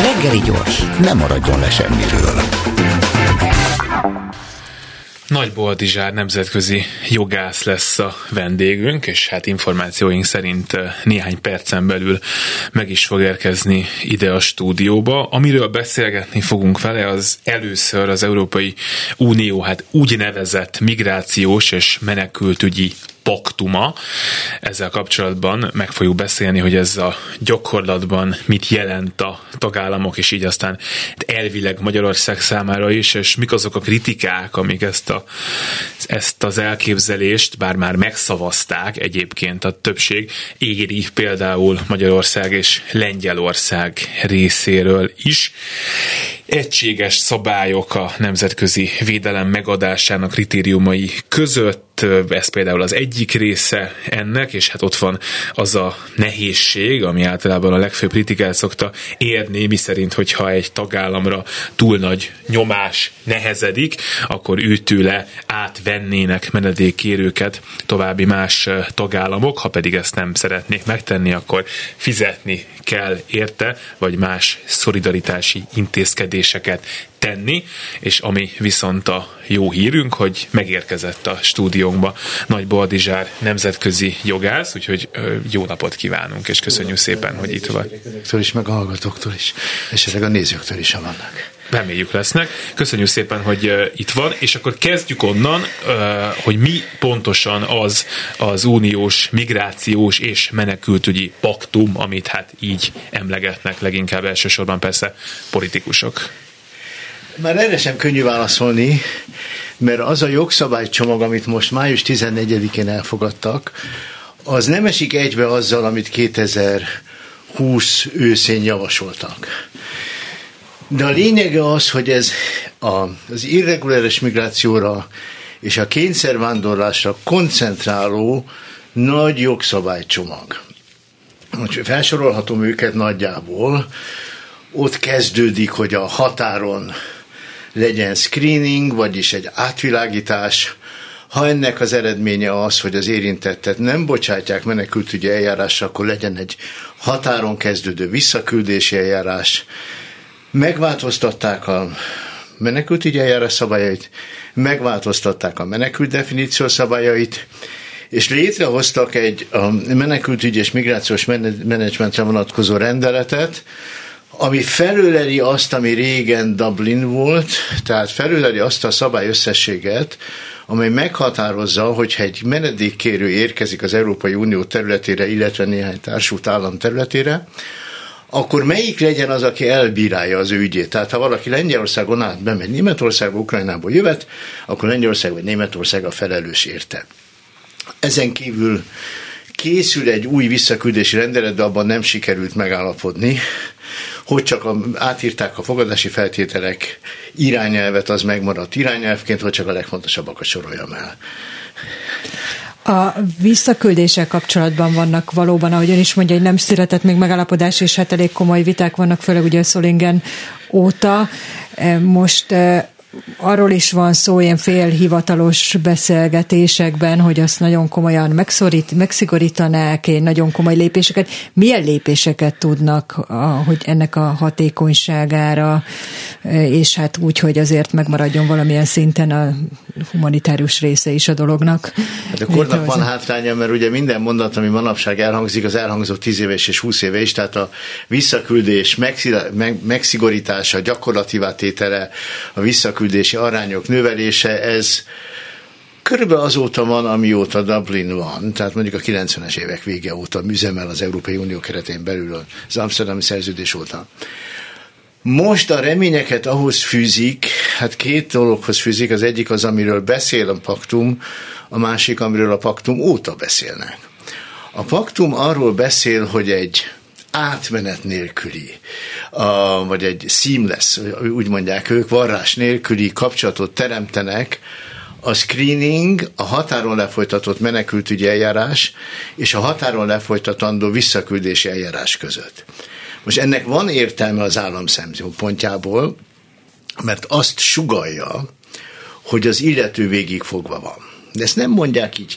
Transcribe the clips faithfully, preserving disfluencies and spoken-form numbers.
Reggeli gyors, nem maradjon le semmiről. Nagy Boldizsár nemzetközi jogász lesz a vendégünk, és hát információink szerint néhány percen belül meg is fog érkezni ide a stúdióba. Amiről beszélgetni fogunk vele, az először az Európai Unió hát úgynevezett migrációs és menekültügyi paktuma. Ezzel kapcsolatban meg fogjuk beszélni, hogy ez a gyakorlatban mit jelent a tagállamok, és így aztán elvileg Magyarország számára is, és mik azok a kritikák, amik ezt, a, ezt az elképzelést, bár már megszavazták egyébként a többség, éri például Magyarország és Lengyelország részéről is. Egységes szabályok a nemzetközi védelem megadásának kritériumai között, ez például az egyik része ennek, és hát ott van az a nehézség, ami általában a legfőbb kritikát szokta érni, miszerint, hogyha egy tagállamra túl nagy nyomás nehezedik, akkor őtőle átvennének menedékkérőket további más tagállamok, ha pedig ezt nem szeretnék megtenni, akkor fizetni kell érte, vagy más szolidaritási intézkedéseket tenni, és ami viszont a jó hírünk, hogy megérkezett a stúdiónkba Nagy Boldizsár nemzetközi jogász, úgyhogy jó napot kívánunk, és köszönjük szépen, hogy itt vagy. is, meg a hallgatóktól is, és ezek a nézőktől is, ha vannak. Reméljük lesznek. Köszönjük szépen, hogy uh, itt van, és akkor kezdjük onnan, uh, hogy mi pontosan az az uniós migrációs és menekültügyi paktum, amit hát így emlegetnek leginkább elsősorban persze politikusok. Már erre sem könnyű válaszolni, mert az a jogszabálycsomag, amit most május tizennegyedikén elfogadtak, az nem esik egybe azzal, amit kétezer-húsz őszén javasoltak. De a lényege az, hogy ez a, az irreguláris migrációra és a kényszervándorlásra koncentráló nagy jogszabálycsomag. Felsorolhatom őket nagyjából. Ott kezdődik, hogy a határon legyen screening, vagyis egy átvilágítás. Ha ennek az eredménye az, hogy az érintettet nem bocsátják menekültügyi eljárásra, akkor legyen egy határon kezdődő visszaküldési eljárás. Megváltoztatták a menekültügyi eljárás szabályait, megváltoztatták a menekült definíció szabályait, és létrehoztak egy a menekültügyi és migrációs menedzsmentre vonatkozó rendeletet, ami felüleli azt, ami régen Dublin volt, tehát felüleli azt a szabályösszességet, amely meghatározza, hogyha egy menedékkérő érkezik az Európai Unió területére, illetve néhány társult állam területére, akkor melyik legyen az, aki elbírálja az ő ügyét? Tehát ha valaki Lengyelországon át bemegy Németországba, Ukrajnából jövet, akkor Lengyelország vagy Németország a felelős érte. Ezen kívül készül egy új visszaküldési rendelet, de abban nem sikerült megállapodni, hogy csak a, átírták a fogadási feltételek irányelvet, az megmaradt irányelvként, hogy csak a legfontosabbakat soroljam el. A visszaküldéssel kapcsolatban vannak valóban, ahogy ön is mondja, hogy nem született még megállapodás, és hát elég komoly viták vannak, főleg ugye a Solingen óta. Most arról is van szó ilyen félhivatalos beszélgetésekben, hogy azt nagyon komolyan megszorít, megszigorítanák, nagyon komoly lépéseket. Milyen lépéseket tudnak, hogy ennek a hatékonyságára, és hát úgy, hogy azért megmaradjon valamilyen szinten a humanitárius része is a dolognak. Hát a kornak van hátránya, mert ugye minden mondat, ami manapság elhangzik, az elhangzott tíz éves és húsz éve is, tehát a visszaküldés megszigorítása, gyakorlatívá tétele, a visszaküldési arányok növelése, ez körülbelül azóta van, amióta Dublin van, tehát mondjuk a kilencvenes évek vége óta üzemel az Európai Unió keretén belül az Amsterdami Szerződés óta. Most a reményeket ahhoz fűzik, hát két dologhoz fűzik, az egyik az, amiről beszél a paktum, a másik, amiről a paktum óta beszélnek. A paktum arról beszél, hogy egy átmenet nélküli, a, vagy egy seamless, úgy mondják ők, varrás nélküli kapcsolatot teremtenek a screening, a határon lefolytatott menekültügyi eljárás és a határon lefolytatandó visszaküldési eljárás között. Most ennek van értelme az állam szempontjából, mert azt sugallja, hogy az illető végig fogva van. De ezt nem mondják így ki.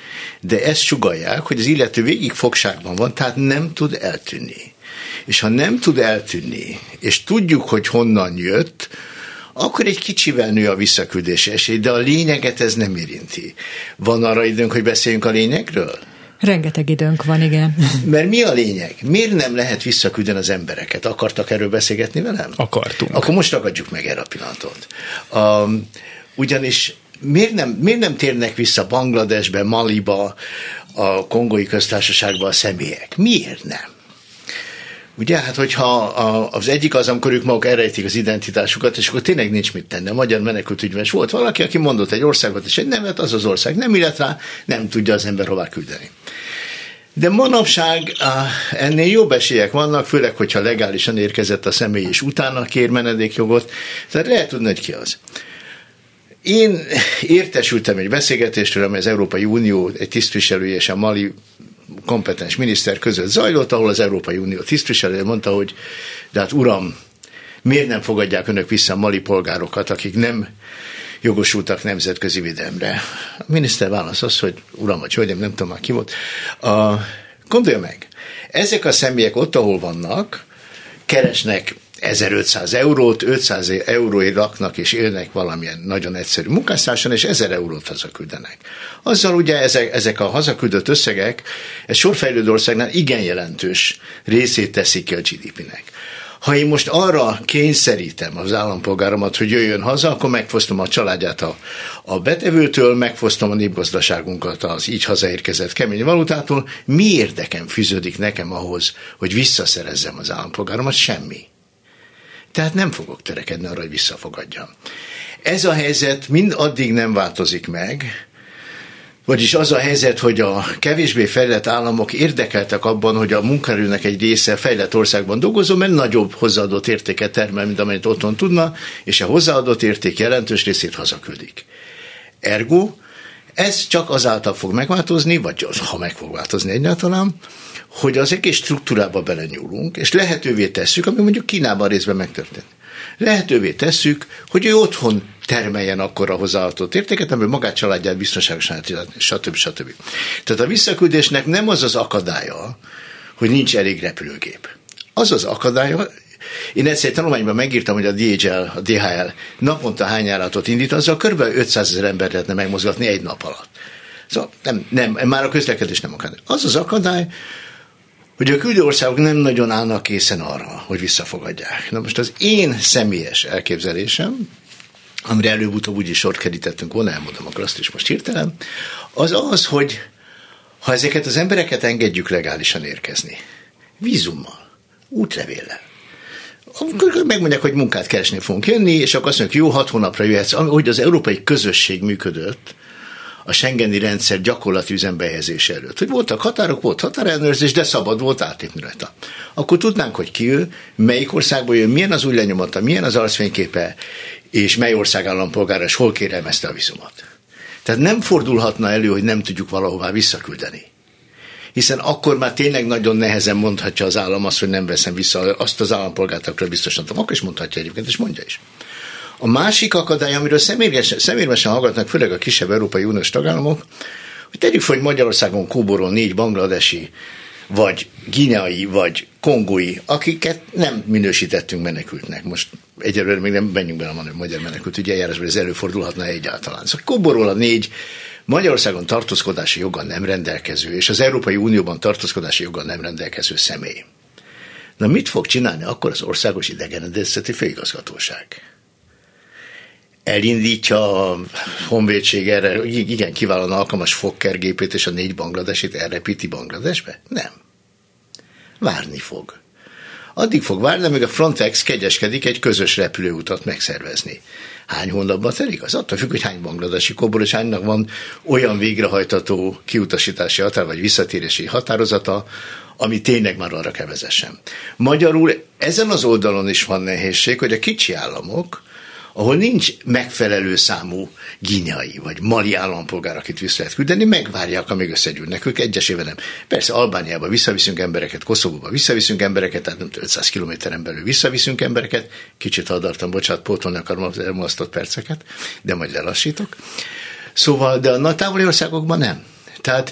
de ezt sugallják, hogy az illető végig fogságban van, tehát nem tud eltűnni. És ha nem tud eltűnni, és tudjuk, hogy honnan jött, akkor egy kicsivel nő a visszaküldési esély, de a lényeget ez nem érinti. Van arra időnk, hogy beszéljünk a lényegről? Rengeteg időnk van, igen. Mert mi a lényeg? Miért nem lehet visszaküldeni az embereket? Akartak erről beszélgetni velem? Akartunk. Akkor most ragadjuk meg erre a pillanatot. Um, ugyanis miért nem, miért nem térnek vissza Bangladesbe, Maliba, a Kongói Köztársaságba a személyek? Miért nem? Ugye, hát hogyha az egyik az, amikor ők maguk elrejtik az identitásukat, és akkor tényleg nincs mit tenni. A magyar menekültügyben is volt valaki, aki mondott egy országot, és egy nevet, az az ország nem illet rá, nem tudja az ember hová küldeni. De manapság ennél jobb esélyek vannak, főleg, hogyha legálisan érkezett a személy, és utána kér menedékjogot, tehát lehet tudni, hogy ki az. Én értesültem egy beszélgetésről, amely az Európai Unió egy tisztviselője és a mali kompetens miniszter között zajlott, ahol az Európai Unió tisztviselője mondta, hogy de hát uram, miért nem fogadják önök vissza a mali polgárokat, akik nem jogosultak nemzetközi védelemre? A miniszter válasz az, hogy uram vagy hölgyem, nem tudom már ki volt. A, gondolja meg, ezek a személyek ott, ahol vannak, keresnek ezerötszáz eurót, ötszáz euróért laknak és élnek valamilyen nagyon egyszerű munkástársan, és ezer eurót hazaküldenek. Azzal ugye ezek, ezek a hazaküldött összegek egy sorfejlődő országnál igen jelentős részét teszik ki a gé dé pének. Ha én most arra kényszerítem az állampolgáromat, hogy jöjjön haza, akkor megfosztom a családját a, a betevőtől, megfosztom a népgazdaságunkat az így hazaérkezett kemény valutától. Mi érdekem fűződik nekem ahhoz, hogy visszaszerezzem az állampolgáromat? Semmi. Tehát nem fogok törekedni arra, hogy visszafogadjam. Ez a helyzet mind addig nem változik meg, vagyis az a helyzet, hogy a kevésbé fejlett államok érdekeltek abban, hogy a munkaerőnek egy része fejlett országban dolgozó, mert nagyobb hozzáadott értéket termel, mint amennyit otthon tudna, és a hozzáadott érték jelentős részét hazaküldik. Ergo, ez csak azáltal fog megváltozni, vagy ha meg fog változni egyáltalán, hogy az egész struktúrába belenyúlunk, és lehetővé tesszük, ami mondjuk Kínában részben megtörtént. Lehetővé tesszük, hogy ő otthon termeljen akkora hozzáadott értéket, amely magát családját biztonságosan, stb. stb. Tehát a visszaküldésnek nem az az akadálya, hogy nincs elég repülőgép. Az az akadálya, én egyszer egy tanulmányban megírtam, hogy a dé há el, a dé há el naponta hány járatot indít, azzal kb. ötszázezer embert lehetne megmozgatni egy nap alatt. Szóval nem, nem, már a közlekedés nem akadály. Az az akadály, hogy a küldő országok nem nagyon állnak készen arra, hogy visszafogadják. Na most az én személyes elképzelésem, amire előbb-utóbb úgyis sort kerítettünk volna, elmondom akkor azt is most hirtelen, az az, hogy ha ezeket az embereket engedjük legálisan érkezni, vízummal, útlevéllel, akkor megmondják, hogy munkát keresni fogunk jönni, és akkor azt mondjuk, jó, hat hónapra jöhetsz, ahogy az európai közösség működött, a schengeni rendszer gyakorlati üzembehelyezése előtt. Hogy voltak határok, volt határellenőrzés, de szabad volt átlépni rajta. Akkor tudnánk, hogy ki ő, melyik országból jön, milyen az új lenyomata, milyen az arcfényképe, és mely ország állampolgára, és hol kérelmezte a vízumot. Tehát nem fordulhatna elő, hogy nem tudjuk valahová visszaküldeni. Hiszen akkor már tényleg nagyon nehezen mondhatja az állam azt, hogy nem veszem vissza azt az állampolgárt, akkor biztosan tudom. Akkor is mondhatja egyébként, és mondja is. A másik akadály, amiről szemérmesen hallgatnak, főleg a kisebb Európai Uniós tagállamok, hogy tegyük fel, hogy Magyarországon kóborol négy bangladesi, vagy gineai, vagy kongói, akiket nem minősítettünk menekültnek. Most egyelőre még nem menjünk bele a magyar menekült ügyi eljárásban, ez előfordulhatna egyáltalán. Szóval kóborol a négy Magyarországon tartózkodási joggal nem rendelkező, és az Európai Unióban tartózkodási joggal nem rendelkező személy. Na mit fog csinálni akkor az Országos Idegenrendészeti Főigazgatóság? Elindítja a honvédség erre, igen, kiválóan alkalmas fogkergépét, és a négy bangladesit elrepíti Bangladesbe? Nem. Várni fog. Addig fog várni, amíg a Frontex kegyeskedik egy közös repülőutat megszervezni. Hány hónapban telik? Az attól függ, hogy hány bangladesi kóbor, és hánynak van olyan végrehajtató kiutasítási határ, vagy visszatérési határozata, ami tényleg már arra kell vezessen. Magyarul ezen az oldalon is van nehézség, hogy a kicsi államok, ahol nincs megfelelő számú gineai vagy mali állampolgár, akit vissza lehet küldeni, megvárják, amíg összegyűlnek. Ők egyesével nem. Persze Albániába visszaviszünk embereket, Koszovóba visszaviszünk embereket, tehát nem ötszáz kilométeren belül visszaviszünk embereket. Kicsit hadartam, bocsánat, pótolni akarom az elmulasztott perceket, de majd lelassítok. Szóval, de a nagy távoli országokban nem. Tehát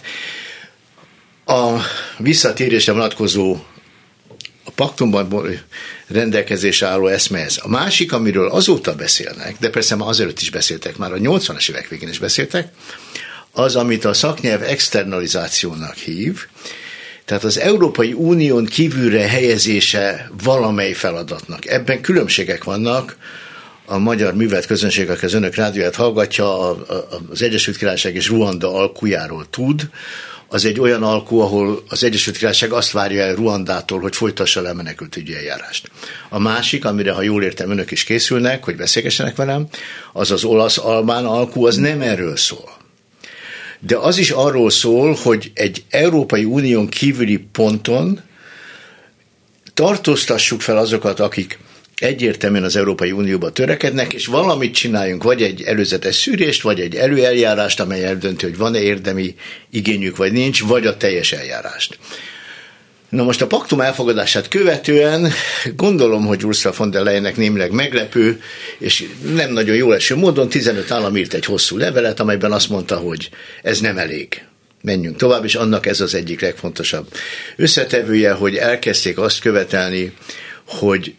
a visszatérésre vonatkozó a paktumban rendelkezésre álló eszme ez. A másik, amiről azóta beszélnek, de persze már azelőtt is beszéltek, már a nyolcvanas évek végén is beszéltek, az, amit a szaknyelv externalizációnak hív, tehát az Európai Unión kívülre helyezése valamely feladatnak. Ebben különbségek vannak. A magyar művelt közönség, aki az önök rádióját hallgatja, az Egyesült Királyság és Ruanda alkujáról tud. Az egy olyan alkú, ahol az Egyesült Királyság azt várja el Ruandától, hogy folytassa le a menekültügyi eljárást. A másik, amire, ha jól értem, önök is készülnek, hogy beszélgessenek velem, az az olasz-albán alkú, az nem erről szól. De az is arról szól, hogy egy Európai Unión kívüli ponton tartóztassuk fel azokat, akik egyértelműen az Európai Unióba törekednek, és valamit csináljunk, vagy egy előzetes szűrést, vagy egy előeljárást, amely eldönti, hogy van-e érdemi igényük, vagy nincs, vagy a teljes eljárást. Na most a paktum elfogadását követően gondolom, hogy Ursula von der Leyennek némileg meglepő, és nem nagyon jól eső módon tizenöt állam írt egy hosszú levelet, amelyben azt mondta, hogy ez nem elég. Menjünk tovább, és annak ez az egyik legfontosabb összetevője, hogy elkezdték azt követelni, hogy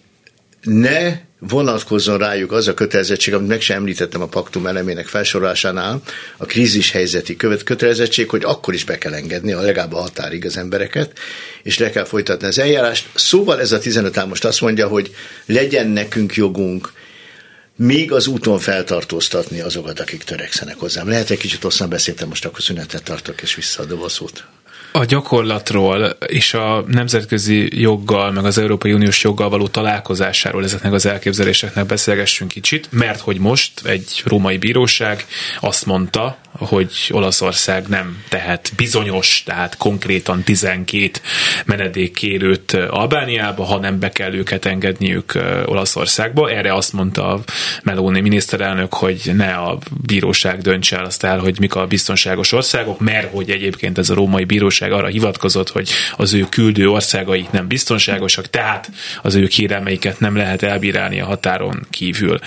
ne vonatkozzon rájuk az a kötelezettség, amit meg sem említettem a paktum elemének felsorolásánál, a krízis helyzeti kötelezettség, hogy akkor is be kell engedni a legalább a határig az embereket, és le kell folytatni az eljárást. Szóval ez a tizenöt állam most azt mondja, hogy legyen nekünk jogunk még az úton feltartóztatni azokat, akik törekszenek hozzám. Lehet egy kicsit hosszan beszéltem, most akkor szünetet tartok, és visszaadom a szót. A gyakorlatról és a nemzetközi joggal, meg az Európai Uniós joggal való találkozásáról ezeknek az elképzeléseknek beszélgessünk kicsit, mert hogy most egy római bíróság azt mondta, hogy Olaszország nem tehet bizonyos, tehát konkrétan tizenkét menedékkérőt Albániába, hanem be kell őket engedniük Olaszországba. Erre azt mondta a Meloni miniszterelnök, hogy ne a bíróság döntse el azt el, hogy mik a biztonságos országok, mert hogy egyébként ez a római bíróság arra hivatkozott, hogy az ő küldő országai nem biztonságosak, tehát az ő kérelmeiket nem lehet elbírálni a határon kívül.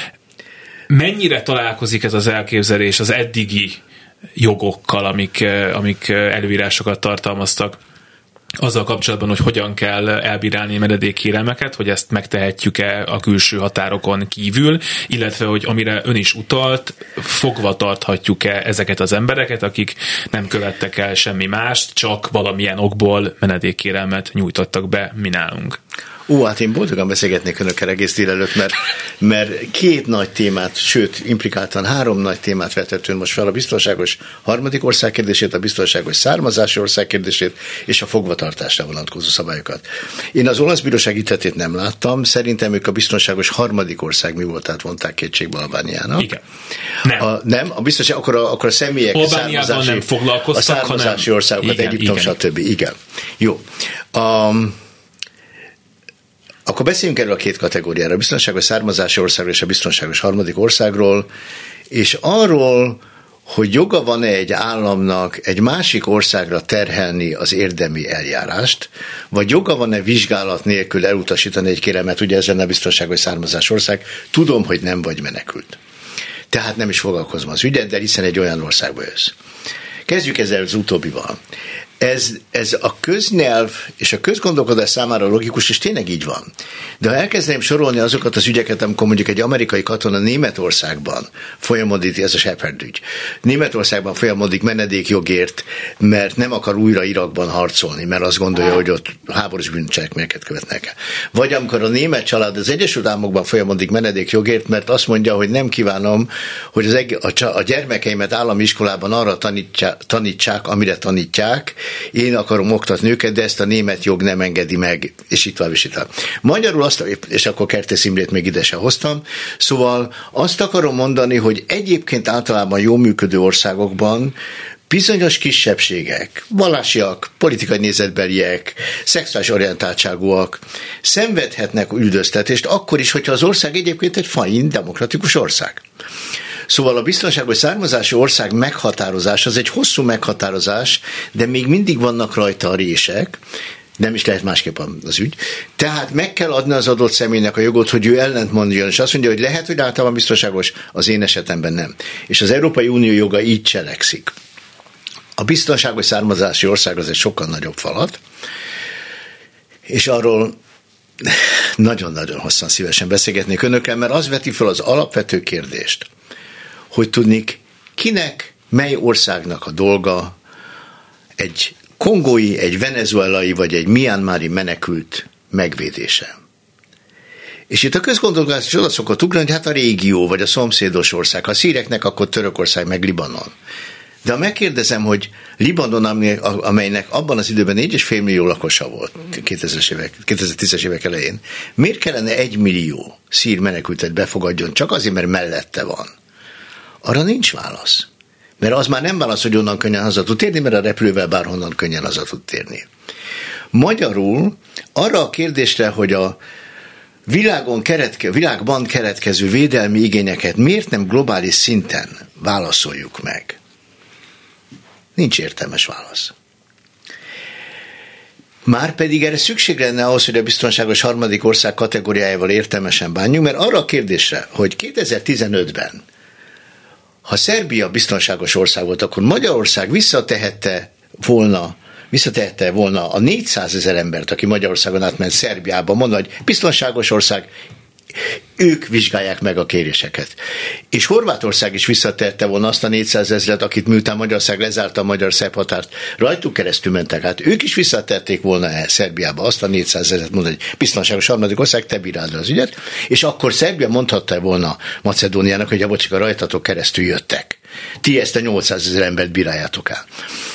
Mennyire találkozik ez az elképzelés az eddigi jogokkal, amik, amik előírásokat tartalmaztak, azzal kapcsolatban, hogy hogyan kell elbírálni menedékkérelmeket, hogy ezt megtehetjük-e a külső határokon kívül, illetve, hogy amire ön is utalt, fogva tarthatjuk-e ezeket az embereket, akik nem követtek el semmi mást, csak valamilyen okból menedékkérelmet nyújtottak be mi nálunk. Ó, hát én boldogan beszélgetnék önökkel egész délelőtt, mert, mert két nagy témát, sőt, implikáltan három nagy témát vetett ön most fel, a biztonságos harmadik ország kérdését, a biztonságos származási ország kérdését, és a fogvatartásra vonatkozó szabályokat. Én az olasz bíróság ítéletét nem láttam, szerintem ők a biztonságos harmadik ország mi voltát vonták kétségbe Albániának. Igen. Nem. A, nem, a biztonság, akkor a, akkor a személyek Albániában nem foglalkoztak, a származási hanem... országokat, igen, Egyiptom, igen. stb. Igen. Jó. Um, Akkor beszéljünk erről a két kategóriára, a biztonságos származási országról és a biztonságos harmadik országról, és arról, hogy joga van-e egy államnak egy másik országra terhelni az érdemi eljárást, vagy joga van-e vizsgálat nélkül elutasítani egy kérelmet, ugye ez lenne a biztonságos származási ország, tudom, hogy nem vagy menekült. Tehát nem is foglalkozom az ügyet, de hiszen egy olyan országba jössz. Kezdjük ezzel az utóbbival. Ez, ez a köznyelv és a közgondolkodás számára logikus, és tényleg így van. De ha elkezdeném sorolni azokat az ügyeket, amikor mondjuk egy amerikai katona Németországban folyamodik, ez a Shepard ügy, Németországban folyamodik menedékjogért, mert nem akar újra Irakban harcolni, mert azt gondolja, hogy ott háborús bűncselekményeket követnek el. Vagy amikor a német család az Egyesült Államokban folyamodik menedékjogért, mert azt mondja, hogy nem kívánom, hogy az eg- a, a gyermekeimet állami iskolában arra tanítsák, tanítsák, amire tanítják, én akarom oktatni őket, de ezt a német jog nem engedi meg, és itt van, és itt van. Magyarul azt, és akkor Kertész Imrét még ide se hoztam, szóval azt akarom mondani, hogy egyébként általában jól működő országokban bizonyos kisebbségek, vallásiak, politikai nézetbeliek, szexuális orientáltságúak szenvedhetnek üldöztetést, akkor is, hogyha az ország egyébként egy fain, demokratikus ország. Szóval a biztonságos származási ország meghatározás, az egy hosszú meghatározás, de még mindig vannak rajta a rések, nem is lehet másképp az ügy. Tehát meg kell adni az adott személynek a jogot, hogy ő ellent mondjon, és azt mondja, hogy lehet, hogy általában biztonságos, az én esetemben nem. És az Európai Unió joga így cselekszik. A biztonságos származási ország az egy sokkal nagyobb falat, és arról nagyon-nagyon hosszan szívesen beszélgetnék önökkel, mert az veti fel az alapvető kérdést, hogy tudnik, kinek, mely országnak a dolga egy kongói, egy venezuelai vagy egy mianmari menekült megvédése. És itt a közgondolkodás is oda szokott ugrani, hogy hát a régió, vagy a szomszédos ország. Ha a szíreknek, akkor Törökország, meg Libanon. De ha megkérdezem, hogy Libanon, amelynek abban az időben négy egész öt millió lakosa volt, kétezres évek, kétezer-tízes évek elején, miért kellene egy millió szír menekültet befogadjon, csak azért, mert mellette van? Arra nincs válasz. Mert az már nem válasz, hogy onnan könnyen haza tud térni, mert a repülővel bárhonnan könnyen haza tud térni. Magyarul arra a kérdésre, hogy a világon keretke, világban keretkező védelmi igényeket miért nem globális szinten válaszoljuk meg? Nincs értelmes válasz. Márpedig erre szükség lenne ahhoz, hogy a biztonságos harmadik ország kategóriájával értelmesen bánjunk, mert arra a kérdésre, hogy kétezer-tizenötben, ha Szerbia biztonságos ország volt, akkor Magyarország visszatehette volna, visszatehette volna a négyszázezer embert, aki Magyarországon átment Szerbiába, mondva, hogy biztonságos ország, ők vizsgálják meg a kéréseket. És Horvátország is visszatette volna azt a négyszázezret, akit miután Magyarország lezárta a magyar-szerb határt, rajtuk keresztül mentek át, ők is visszatették volna el Szerbiába azt a négyszázezret, mondani, hogy biztonságos harmadik ország, te bíráld az ügyet, és akkor Szerbia mondhatta volna Macedóniának, hogy a bocsika, rajtatok keresztül jöttek. Ti ezt a nyolcszázezer embert bíráljátok el.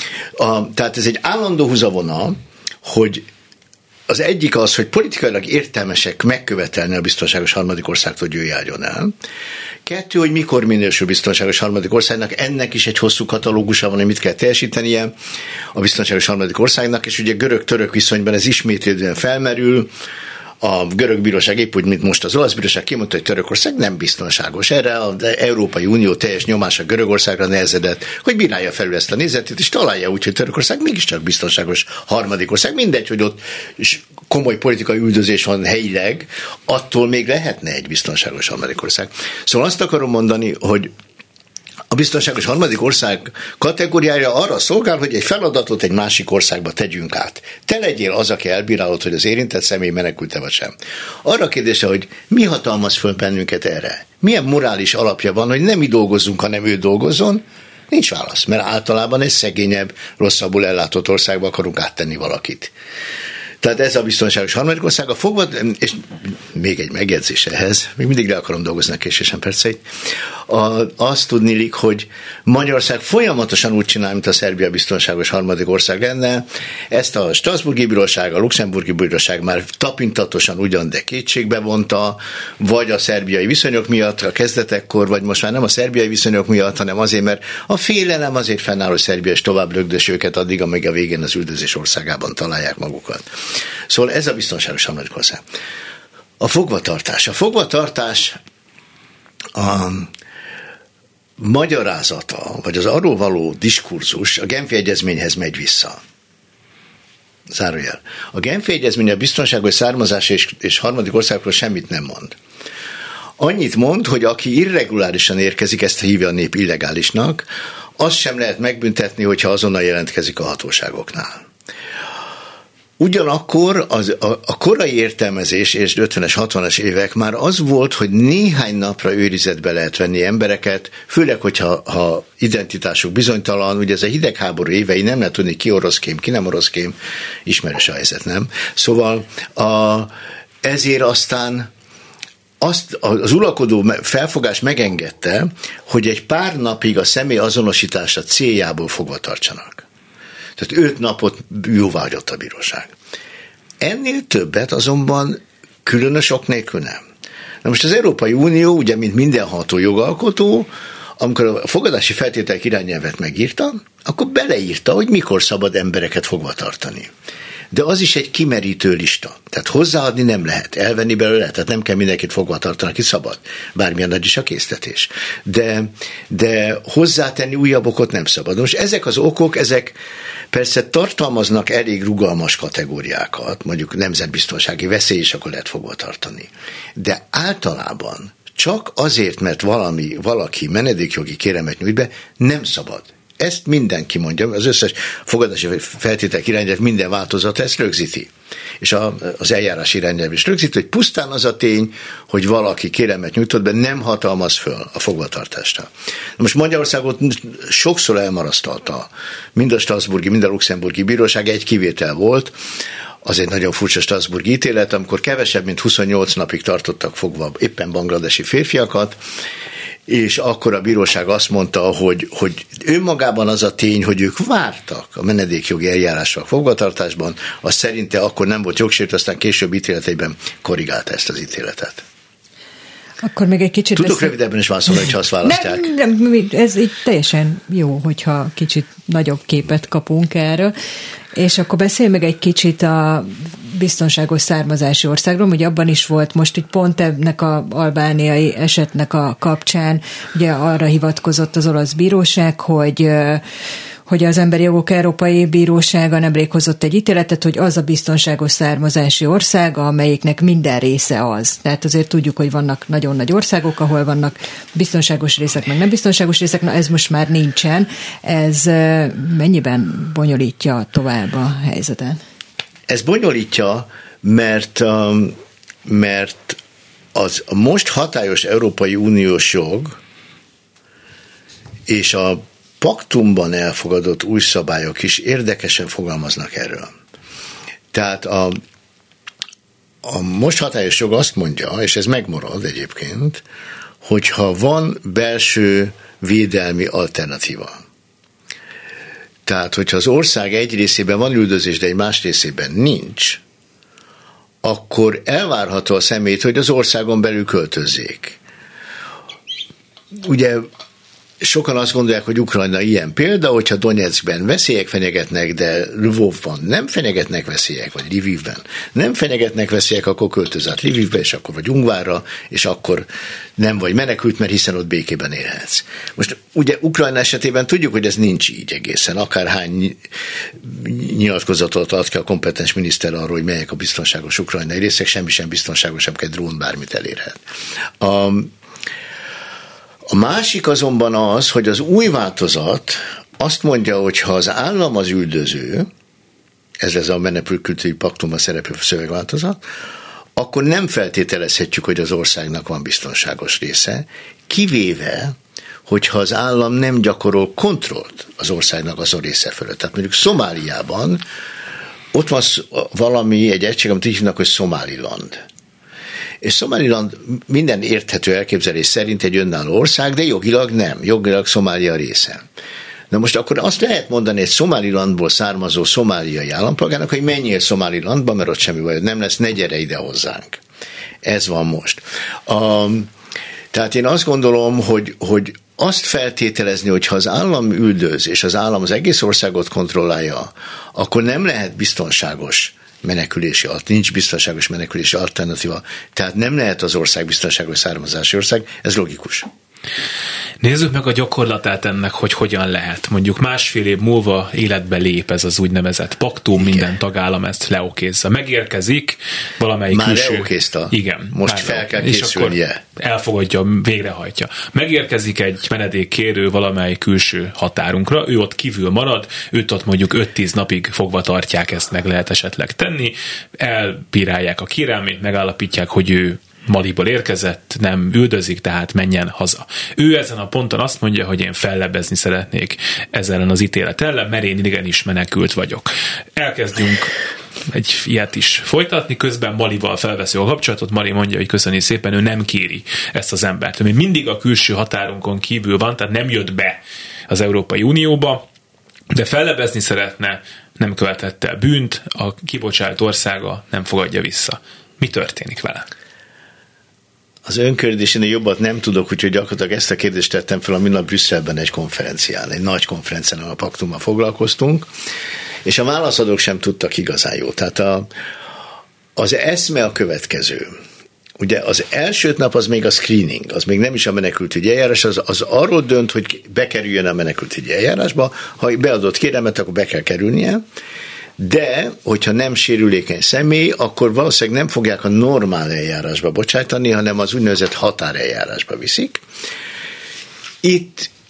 A, tehát ez egy állandó húzavona, hogy az egyik az, hogy politikailag értelmesek megkövetelni a biztonságos harmadik országtól, hogy ő járjon el. Kettő, hogy mikor minősül biztonságos harmadik országnak, ennek is egy hosszú katalógusa van, hogy mit kell teljesítenie a biztonságos harmadik országnak, és ugye görög-török viszonyban ez ismétlődően felmerül. A görög bíróság épp úgy, mint most az olasz bíróság kimondta, hogy Törökország nem biztonságos. Erre az Európai Unió teljes nyomása Görögországra nehezedett, hogy bírálja felül ezt a nézetét, és találja úgy, hogy Törökország mégiscsak biztonságos harmadik ország. Mindegy, hogy ott komoly politikai üldözés van helyileg, attól még lehetne egy biztonságos harmadik ország. Szóval azt akarom mondani, hogy a biztonságos harmadik ország kategóriája arra szolgál, hogy egy feladatot egy másik országba tegyünk át. Te legyél az, aki elbírálod, hogy az érintett személy menekült-e vagy sem. Arra a kérdése, hogy mi hatalmaz föl bennünket erre? Milyen morális alapja van, hogy nem mi dolgozzunk, hanem ő dolgozzon? Nincs válasz, mert általában egy szegényebb, rosszabbul ellátott országba akarunk áttenni valakit. Tehát ez a biztonságos harmadik ország, a fogva, és még egy megjegyzés ehhez, még mindig le akarom dolgozni a késésen perceit, azt tudniillik, hogy Magyarország folyamatosan úgy csinál, mint a Szerbia biztonságos harmadik ország lenne. Ezt a Strasbourgi Bíróság, a Luxemburgi Bíróság már tapintatosan ugyan, de kétségbe vonta, vagy a szerbiai viszonyok miatt a kezdetekkor, vagy most már nem a szerbiai viszonyok miatt, hanem azért, mert a félelem azért fennáll, hogy Szerbia is tovább lögdös őket addig, amíg a végén az üldözés országában találják magukat. Szóval ez a biztonságos harmadik ország. A fogvatartás. A fogvatartás a magyarázata, vagy az arról való diskurzus a Genfi Egyezményhez megy vissza. Zárójel. A Genfi Egyezmény a biztonságos származás és, és harmadik országokról semmit nem mond. Annyit mond, hogy aki irregulárisan érkezik, ezt hívja a nép illegálisnak, azt sem lehet megbüntetni, hogyha azonnal jelentkezik a hatóságoknál. Ugyanakkor az, a, a korai értelmezés és ötvenes, hatvanas évek már az volt, hogy néhány napra őrizetbe lehet venni embereket, főleg, hogyha ha identitásuk bizonytalan, ugye ez a hidegháború évei, nem lehet tudni, ki oroszkém, ki nem oroszkém, ismerős a helyzet, nem? Szóval a, ezért aztán azt, az uralkodó felfogás megengedte, hogy egy pár napig a személy azonosítása céljából fogva tartsanak. Tehát öt napot jóváhagyott a bíróság. Ennél többet azonban különös ok nélkül nem. Na most az Európai Unió, ugye, mint mindenható jogalkotó, amikor a fogadási feltételek irányelvet megírta, akkor beleírta, hogy mikor szabad embereket fogva tartani. De az is egy kimerítő lista. Tehát hozzáadni nem lehet, elvenni belőle lehet, tehát nem kell mindenkit fogva tartani, aki szabad. Bármilyen nagy is a késztetés. De, de hozzátenni újabb okot nem szabad. Most ezek az okok, ezek persze tartalmaznak elég rugalmas kategóriákat, mondjuk nemzetbiztonsági veszély is akkor lehet fogva tartani. De általában csak azért, mert valami, valaki menedékjogi kéremet nyújt be, nem szabad Ezt mindenki mondja, az összes fogadási feltételek irányelv minden változata ezt rögzíti. És a, az eljárás irányelv is rögzíti, hogy pusztán az a tény, hogy valaki kérelmet nyújtott be, nem hatalmaz föl a fogvatartásra. Most Magyarországot sokszor elmarasztalta. Mind a strasbourgi, mind a luxemburgi bíróság, egy kivétel volt, az egy nagyon furcsa strasbourgi ítélet, amikor kevesebb, mint huszonnyolc napig tartottak fogva éppen bangladesi férfiakat, és akkor a bíróság azt mondta, hogy, hogy önmagában az a tény, hogy ők vártak a menedékjogi eljárásra a fogvatartásban, az szerinte akkor nem volt jogsértő, aztán később ítéleteiben korrigálta ezt az ítéletet. Akkor még egy kicsit... Tudok beszél... rövidebben is válaszolni, hogyha azt választják. Nem, nem, ez így teljesen jó, hogyha kicsit nagyobb képet kapunk erről. És akkor beszélj meg egy kicsit a biztonságos származási országról, ugye abban is volt most itt pont ennek az albániai esetnek a kapcsán, ugye arra hivatkozott az olasz bíróság, hogy hogy az Emberi Jogok Európai Bírósága nemrég hozott egy ítéletet, hogy az a biztonságos származási ország, amelyiknek minden része az. Tehát azért tudjuk, hogy vannak nagyon nagy országok, ahol vannak biztonságos részek, meg nem biztonságos részek, na ez most már nincsen. Ez mennyiben bonyolítja tovább a helyzetet? Ez bonyolítja, mert, mert az a most hatályos Európai Uniós jog és a paktumban elfogadott új szabályok is érdekesen fogalmaznak erről. Tehát a, a most hatályos jog azt mondja, és ez megmarad egyébként, hogyha van belső védelmi alternatíva. Tehát, hogyha az ország egy részében van üldözés, de egy más részében nincs, akkor elvárható a személyt, hogy az országon belül költözzék. Ugye sokan azt gondolják, hogy Ukrajna ilyen példa, hogyha Donetskben veszélyek fenyegetnek, de Lvovban nem fenyegetnek veszélyek, vagy Lvivben nem fenyegetnek veszélyek, akkor költöz át Lvivbe, és akkor vagy Ungvárra, és akkor nem vagy menekült, mert hiszen ott békében élhetsz. Most ugye Ukrajna esetében tudjuk, hogy ez nincs így egészen. Akárhány nyilatkozatot ad ki a kompetens miniszter arról, hogy melyek a biztonságos ukrajnai részek, semmi sem biztonságosabb, egy drón bármit elérhet. A A másik azonban az, hogy az új változat azt mondja, hogy ha az állam az üldöző, ez ez a menekültügyi paktumban szereplő szövegváltozat, akkor nem feltételezhetjük, hogy az országnak van biztonságos része, kivéve, hogyha az állam nem gyakorol kontrollt az országnak azon része fölött. Tehát mondjuk Szomáliában ott van valami, egy egység, amit így hívnak, hogy Szomáliland. És Szomáliland minden érthető elképzelés szerint egy önálló ország, de jogilag nem. Jogilag Szomália része. Na most akkor azt lehet mondani egy Szomálilandból származó szomáliai állampolgárnak, hogy menjél Szomálilandba, mert ott semmi baj, nem lesz, ne gyere ide hozzánk. Ez van most. A, tehát én azt gondolom, hogy, hogy azt feltételezni, hogy ha az állam üldöz, és az állam az egész országot kontrollálja, akkor nem lehet biztonságos menekülési, nincs biztonságos menekülési alternatíva, tehát nem lehet az ország biztonságos származási ország, ez logikus. Nézzük meg a gyakorlatát ennek, hogy hogyan lehet. Mondjuk másfél év múlva életbe lép ez az úgynevezett paktum, igen. Minden tagállam ezt leokézza. Megérkezik valamelyik már külső... Már leokézta. Igen. Most fel kell készülnie. Elfogadja, végrehajtja. Megérkezik egy menedékkérő valamely külső határunkra, ő ott kívül marad, őt ott mondjuk öt-tíz napig fogva tartják, ezt meg lehet esetleg tenni, elbírálják a kérelmét, megállapítják, hogy ő Maliból érkezett, nem üldözik, tehát menjen haza. Ő ezen a ponton azt mondja, hogy én fellebbezni szeretnék ezzel az ítélet ellen, mert én igenis menekült vagyok. Elkezdünk egy ilyet is folytatni, közben Malival felveszi a kapcsolatot, Mali mondja, hogy köszöni szépen, ő nem kéri ezt az embert. Ő mindig a külső határunkon kívül van, tehát nem jött be az Európai Unióba, de fellebbezni szeretne, nem követett el bűnt, a kibocsált országa nem fogadja vissza. Mi történik vele? Az önkérdésénél jobbat nem tudok, úgyhogy gyakorlatilag ezt a kérdést tettem fel a minap Brüsszelben egy konferencián, egy nagy konferencián, ahol a paktummal foglalkoztunk, és a válaszadók sem tudtak igazán jó. Tehát a, az eszme a következő. Ugye az első nap az még a screening, az még nem is a menekültügyi eljárás, az, az arról dönt, hogy bekerüljön a menekültügyi eljárásba, ha beadott kérelmet, akkor be kell kerülnie, de, hogyha nem sérülékeny személy, akkor valószínűleg nem fogják a normál eljárásba bocsájtani, hanem az úgynevezett határeljárásba viszik. Itt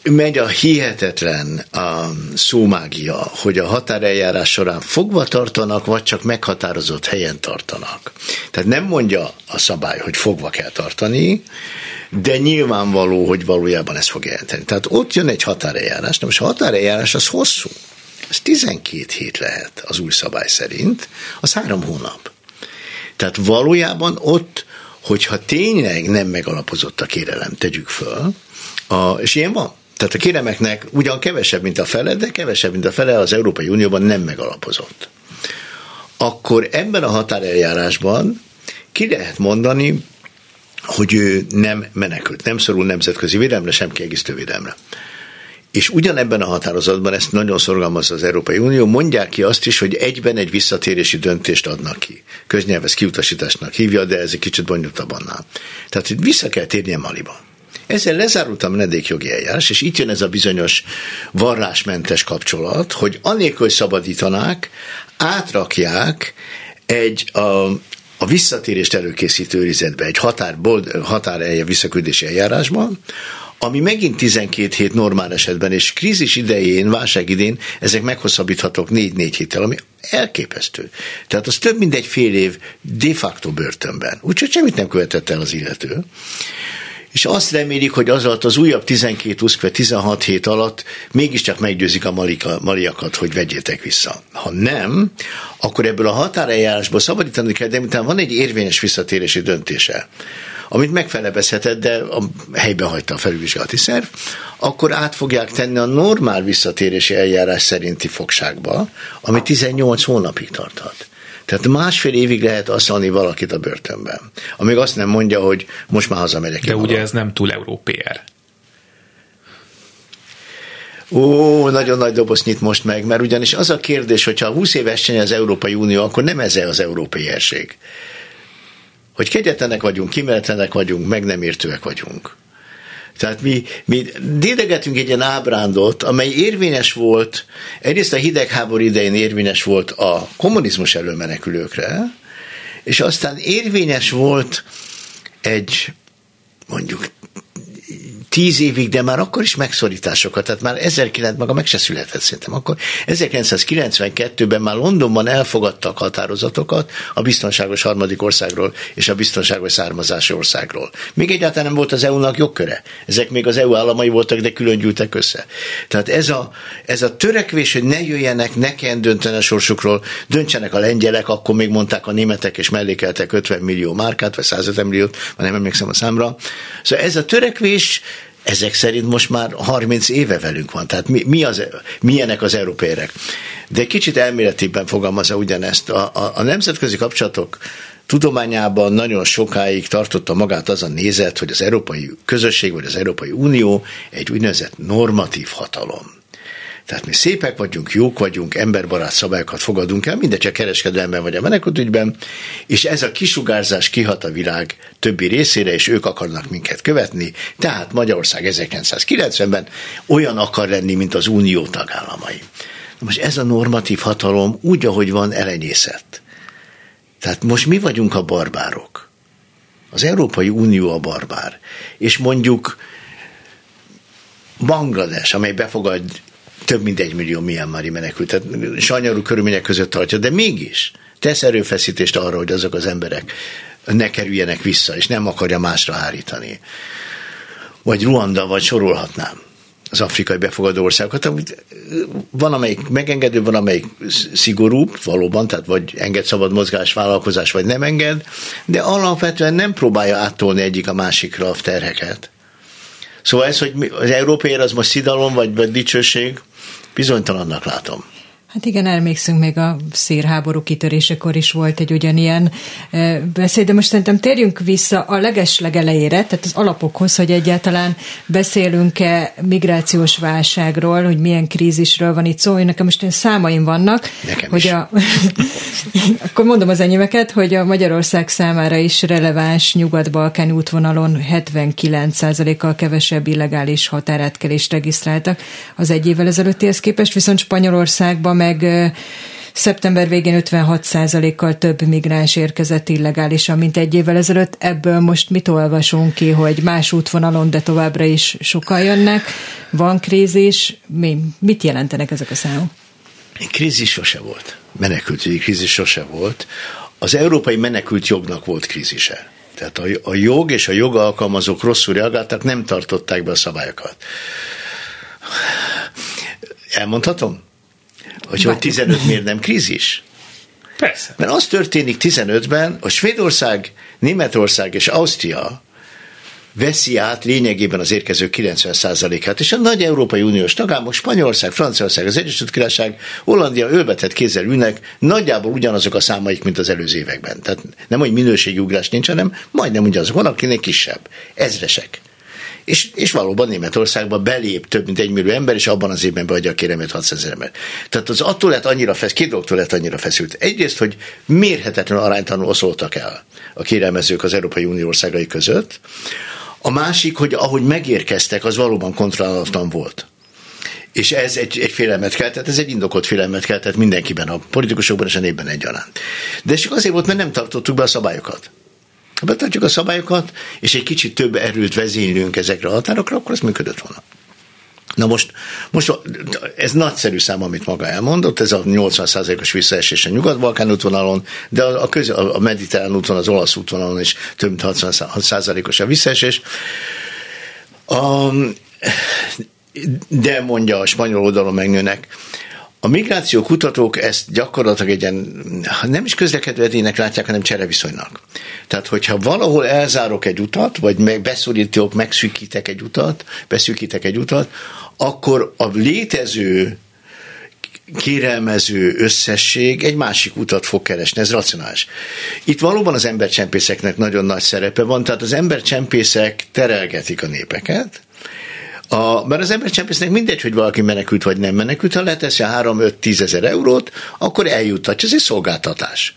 megy a hihetetlen a szómágia, hogy a határeljárás során fogva tartanak, vagy csak meghatározott helyen tartanak. Tehát nem mondja a szabály, hogy fogva kell tartani, de nyilvánvaló, hogy valójában ez fog jelenteni. Tehát ott jön egy határeljárás, de most a határeljárás az hosszú. Ez tizenkét hét lehet az új szabály szerint, az három hónap. Tehát valójában ott, hogyha tényleg nem megalapozott a kérelem, tegyük föl, a, és ilyen van. Tehát a kéremeknek ugyan kevesebb, mint a fele, de kevesebb, mint a fele az Európai Unióban nem megalapozott. Akkor ebben a határeljárásban ki lehet mondani, hogy ő nem menekült, nem szorul nemzetközi védelemre, sem kiegészítő védelemre. És ugyanebben a határozatban, ezt nagyon szorgalmazza az Európai Unió, mondják ki azt is, hogy egyben egy visszatérési döntést adnak ki. Köznyelv ezt kiutasításnak hívja, de ez egy kicsit bonyolultabb annál. Tehát vissza kell térnie Maliba. Ezzel lezárult a menedékjogi eljárás, és itt jön ez a bizonyos varrásmentes kapcsolat, hogy anélkül, hogy szabadítanák, átrakják egy a, a visszatérést előkészítő őrizetbe, egy határ, határelje visszaküldési eljárásban, ami megint tizenkét hét normál esetben, és krízis idején, válság idején ezek meghosszabbíthatók négy-négy héttel, ami elképesztő. Tehát az több mint egy fél év de facto börtönben. Úgyhogy semmit nem követett el az illető. És azt remélik, hogy az alatt az újabb tizenkét húsz vagy tizenhat hét alatt mégiscsak meggyőzik a malika, maliakat, hogy vegyétek vissza. Ha nem, akkor ebből a határeljárásból szabadítani kell, de miután van egy érvényes visszatérési döntése, amit megfelebezhetett, de a helyben hagyta a felülvizsgálati szerv, akkor át fogják tenni a normál visszatérési eljárás szerinti fogságba, ami tizennyolc hónapig tarthat. Tehát másfél évig lehet asszalni valakit a börtönben. Amíg azt nem mondja, hogy most már hazamegyek. De ugye ez nem túl európér. Ó, nagyon nagy doboz nyit most meg, mert ugyanis az a kérdés, hogyha húsz éves csinálja az Európai Unió, akkor nem ez az európai érség. Hogy kegyetlenek vagyunk, kimeletlenek vagyunk, meg nem értőek vagyunk. Tehát mi, mi dédegetünk egy ilyen ábrándot, amely érvényes volt, egyrészt a hidegháború idején érvényes volt a kommunizmus elől menekülőkre, és aztán érvényes volt egy, mondjuk, tíz évig, de már akkor is megszorításokat, tehát már ezerkilencszáz maga meg se született szerintem. Akkor ezerkilencszázkilencvenkettőben már Londonban elfogadtak határozatokat a biztonságos harmadik országról és a biztonságos származási országról. Még egyáltalán nem volt az é u-nak jogköre. Ezek még az é u államai voltak, de külön gyűltek össze. Tehát ez a, ez a törekvés, hogy ne jöjjenek, ne kelljen dönteni a sorsukról, döntsenek a lengyelek, akkor még mondták a németek, és mellékeltek ötven millió márkát, vagy százötven milliót, már nem emlékszem a számra. Szóval ez a törekvés ezek szerint most már harminc éve velünk van. Tehát mi, mi az, milyenek az európérek? De kicsit elméletében fogalmazza ugyanezt. A, a, a nemzetközi kapcsolatok tudományában nagyon sokáig tartotta magát az a nézet, hogy az Európai Közösség vagy az Európai Unió egy úgynevezett normatív hatalom. Tehát mi szépek vagyunk, jók vagyunk, emberbarát szabályokat fogadunk el, mindegy, csak kereskedelemben vagy a menekültügyben, és ez a kisugárzás kihat a világ többi részére, és ők akarnak minket követni, tehát Magyarország ezerkilencszázkilencvenben olyan akar lenni, mint az Unió tagállamai. Most ez a normatív hatalom úgy, ahogy van, elenyészett. Tehát most mi vagyunk a barbárok. Az Európai Unió a barbár. És mondjuk Banglades, amely befogad több mint egy millió Myanmari menekült, tehát sanyarú körülmények között tartja, de mégis tesz erőfeszítést arra, hogy azok az emberek ne kerüljenek vissza, és nem akarja másra hárítani. Vagy Ruanda, vagy sorolhatnám az afrikai befogadó országokat, amit van, amelyik megengedő, van, amelyik szigorúbb, valóban, tehát vagy enged szabad mozgás, vállalkozás, vagy nem enged, de alapvetően nem próbálja áttolni egyik a másikra a terheket. Szóval ez, hogy az európér az most szidalom, vagy, vagy dicsőség, bizonytalannak látom. Hát igen, emlékszünk, még a szírháború kitörésekor is volt egy ugyanilyen beszéd, de most szerintem térjünk vissza a legeslegelejére, tehát az alapokhoz, hogy egyáltalán beszélünk-e migrációs válságról, hogy milyen krízisről van itt szó. Nekem most ilyen számaim vannak, Nekem hogy is. A, akkor mondom az enyémeket, hogy a Magyarország számára is releváns nyugat-balkáni útvonalon hetvenkilenc százalékkal kevesebb illegális határátkelést regisztráltak az egy évvel ezelőttihez képest, viszont Spanyolországban meg szeptember végén ötvenhat százalékkal több migráns érkezett illegálisan, mint egy évvel ezelőtt. Ebből most mit olvasunk ki, hogy más útvonalon, de továbbra is sokan jönnek? Van krízis? Mi, mit jelentenek ezek a számok? Krízis sose volt. Menekültügyi krízis sose volt. Az európai menekült jognak volt krízise. Tehát a, a jog és a jogalkalmazók rosszul reagáltak, nem tartották be a szabályokat. Elmondhatom? Hogy, hogy tizenöt miért nem krízis? Persze. Mert az történik tizenötben, hogy Svédország, Németország és Ausztria veszi át lényegében az érkezők kilencven százalékát, és a nagy Európai Uniós tagállamok, Spanyolország, Franciaország, az Egyesült Királyság, Hollandia ölbetett kézzel ülnek, nagyjából ugyanazok a számaik, mint az előző években. Tehát nem, hogy minőségi ugrás nincs, hanem majdnem ugyanazok, van, akinek kisebb, ezresek. És, és valóban Németországban belép több mint egy millió ember, és abban az évben beadja a kérelmét hatszázezer ember. Tehát az attól lett annyira fesz, két dologtól lett annyira feszült. Egyrészt, hogy mérhetetlen aránytalanul oszoltak el a kérelmezők az Európai Unió országai között. A másik, hogy ahogy megérkeztek, az valóban kontrollálatlan volt. És ez egy, egy félelmet keltett, ez egy indokolt félelmet keltett mindenkiben, a politikusokban és a népben egyaránt. De ez csak azért volt, mert nem tartottuk be a szabályokat. Ha betartjuk a szabályokat, és egy kicsit több erőt vezénylünk ezekre a határokra, akkor ez működött volna. Na most, most ez nagyszerű szám, amit maga elmondott, ez a nyolcvan százalékos visszaesés a Nyugat-Balkán útvonalon, de a, a, köz, a mediterrán útvonalon, az olasz útvonalon is több mint hatvan százalékos a visszaesés. A, de mondja a spanyol oldalon megnőnek, a migráció kutatók ezt gyakorlatilag egy ilyen, nem is közlekedő edénynek látják, hanem csereviszonynak. Tehát, hogyha valahol elzárok egy utat, vagy meg beszorítok, megszűkítek egy utat, beszűkítek egy utat, akkor a létező kérelmező összesség egy másik utat fog keresni, ez racionális. Itt valóban az embercsempészeknek nagyon nagy szerepe van, tehát az embercsempészek terelgetik a népeket, A, mert az embercsempésznek mindegy, hogy valaki menekült vagy nem menekült, ha leteszi a három-öt-tíz ezer eurót, akkor eljuttatja, ez egy szolgáltatás.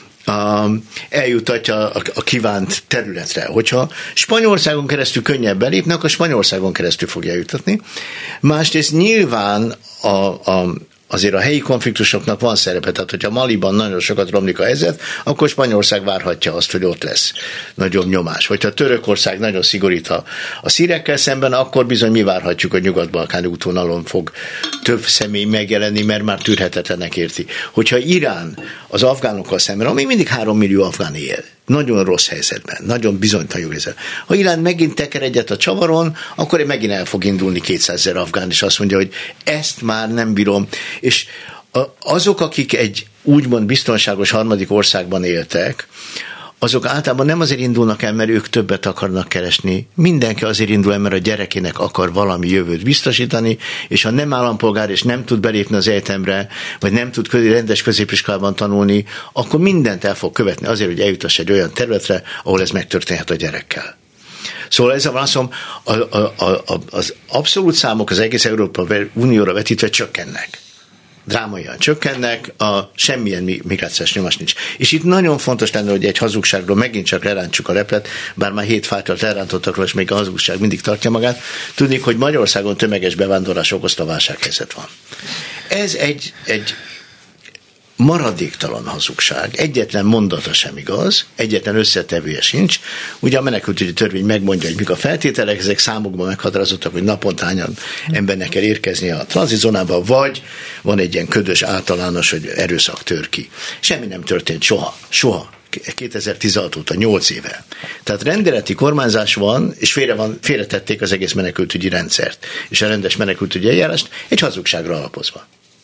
A, eljuttatja a, a kívánt területre. Hogyha Spanyolországon keresztül könnyebb belépni, akkor Spanyolországon keresztül fogja eljutatni. Másrészt nyilván a, a azért a helyi konfliktusoknak van szerepe, tehát hogyha Maliban nagyon sokat romlik a helyzet, akkor Spanyolország várhatja azt, hogy ott lesz nagyobb nyomás. Hogyha Törökország nagyon szigorít a, a szírekkel szemben, akkor bizony mi várhatjuk, hogy Nyugat-Balkáni útvonalon fog több személy megjelenni, mert már tűrhetetlenek érti. Hogyha Irán az afgánokkal szemben, ami mindig három millió afgán él, nagyon rossz helyzetben, nagyon bizonytalan helyzetben. Ha Irán megint teker egyet a csavaron, akkor megint el fog indulni kétszázezer afgán, és azt mondja, hogy ezt már nem bírom. És azok, akik egy úgymond biztonságos harmadik országban éltek, azok általában nem azért indulnak el, mert ők többet akarnak keresni. Mindenki azért indul el, mert a gyerekének akar valami jövőt biztosítani, és ha nem állampolgár, és nem tud belépni az egyetemre, vagy nem tud rendes középiskolában tanulni, akkor mindent el fog követni azért, hogy eljutass egy olyan területre, ahol ez megtörténhet a gyerekkel. Szóval ez a válaszom, a, a, a, az abszolút számok az egész Európai Unióra vetítve csökkennek. Drámaian csökkennek, a semmilyen migrációs nyomás nincs. És itt nagyon fontos lenne, hogy egy hazugságról megint csak lerántsuk a leplet, bár már hét fájtalt lerántottakról, és még a hazugság mindig tartja magát. Tudnék, hogy Magyarországon tömeges bevándorlás okozta válsághelyzet van. Ez egy, egy maradéktalan hazugság, egyetlen mondata sem igaz, egyetlen összetevője sincs. Ugye a menekültügyi törvény megmondja, hogy mik a feltételek, ezek számokban meghatározottak, hogy naponta hányan embernek kell érkezni a tranzitzónába, vagy van egy ilyen ködös általános, hogy erőszak tör ki. Semmi nem történt soha, soha. kétezer-tizenhat óta, nyolc éve. Tehát rendeleti kormányzás van, és félre van, félretették az egész menekültügyi rendszert, és a rendes menekültügyi eljárást egy hazugságra alapozva.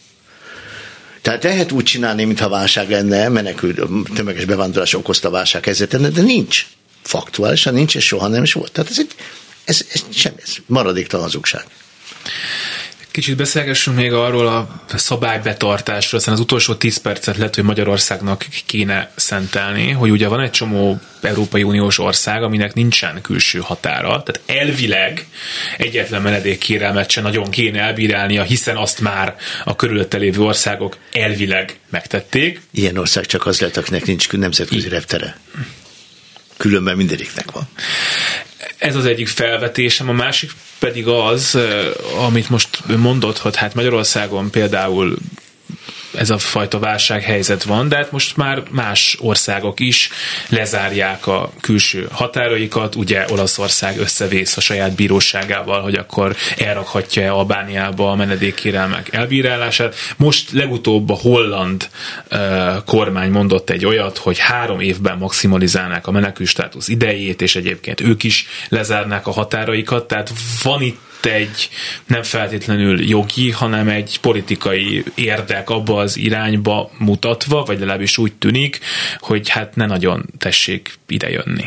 Tehát lehet úgy csinálni, mintha válság lenne, menekült, tömeges bevándorlás okozta válsághelyzetet, de nincs. Faktuálisan nincs, és soha nem is volt. Tehát ez, egy, ez, ez semmi, ez maradéktalan hazugság. Kicsit beszélgessünk még arról a szabálybetartásról, aztán az utolsó tíz percet lehet, hogy Magyarországnak kéne szentelni, hogy ugye van egy csomó Európai Uniós ország, aminek nincsen külső határa, tehát elvileg egyetlen menedékkérelmet sem nagyon kéne elbírálnia, hiszen azt már a körülötte lévő országok elvileg megtették. Ilyen ország csak az lehet, akinek nincs nemzetközi reptere. Különben mindegyiknek van. Ez az egyik felvetésem, a másik pedig az, amit most mondott, hogy hát Magyarországon például ez a fajta válsághelyzet van, de hát most már más országok is lezárják a külső határaikat, ugye Olaszország összevész a saját bíróságával, hogy akkor elrakhatja-e Albániába a menedékkérelmek elbírálását. Most legutóbb a holland uh, kormány mondott egy olyat, hogy három évben maximalizálnák a menekültstátusz idejét, és egyébként ők is lezárnák a határaikat, tehát van itt egy nem feltétlenül jogi, hanem egy politikai érdek abba az irányba mutatva, vagy legalábbis úgy tűnik, hogy hát ne nagyon tessék idejönni.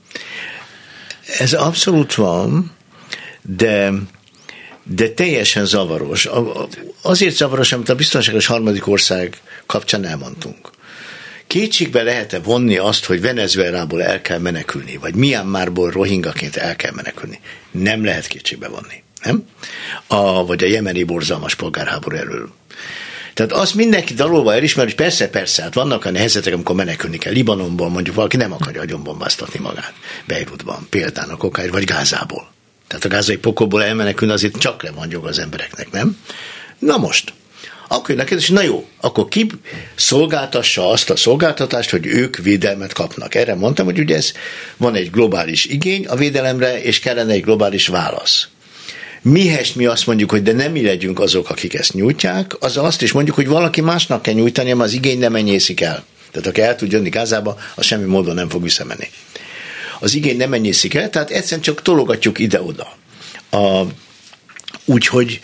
Ez abszolút van, de, de teljesen zavaros. Azért zavaros, amit a biztonságos harmadik ország kapcsán elmondtunk. Kétségbe lehet-e vonni azt, hogy Venezuelából el kell menekülni, vagy Myanmarból rohingaként el kell menekülni? Nem lehet kétségbe vonni, nem? A, vagy a jemeni borzalmas polgárháború elől. Tehát azt mindenki dalolva elismer, hogy persze, persze, hát vannak a helyzetek, amikor menekülni kell. Libanonból mondjuk valaki nem akarja agyonbombáztatni magát. Beirutban például okáért, vagy Gázából. Tehát a gázai pokolból elmenekülni azért csak le van jog az embereknek, nem? Na most, akkor jönnek, és na jó, akkor ki szolgáltassa azt a szolgáltatást, hogy ők védelmet kapnak. Erre mondtam, hogy ugye ez van egy globális igény a védelemre, és kellene egy globális válasz. Mihest mi azt mondjuk, hogy de nem mi legyünk azok, akik ezt nyújtják, az azt is mondjuk, hogy valaki másnak kell nyújtani, mert az igény nem enyészik el. Tehát aki el tud jönni Gázába, az semmi módon nem fog visszamenni. Az igény nem enyészik el, tehát egyszerűen csak tologatjuk ide-oda. Úgyhogy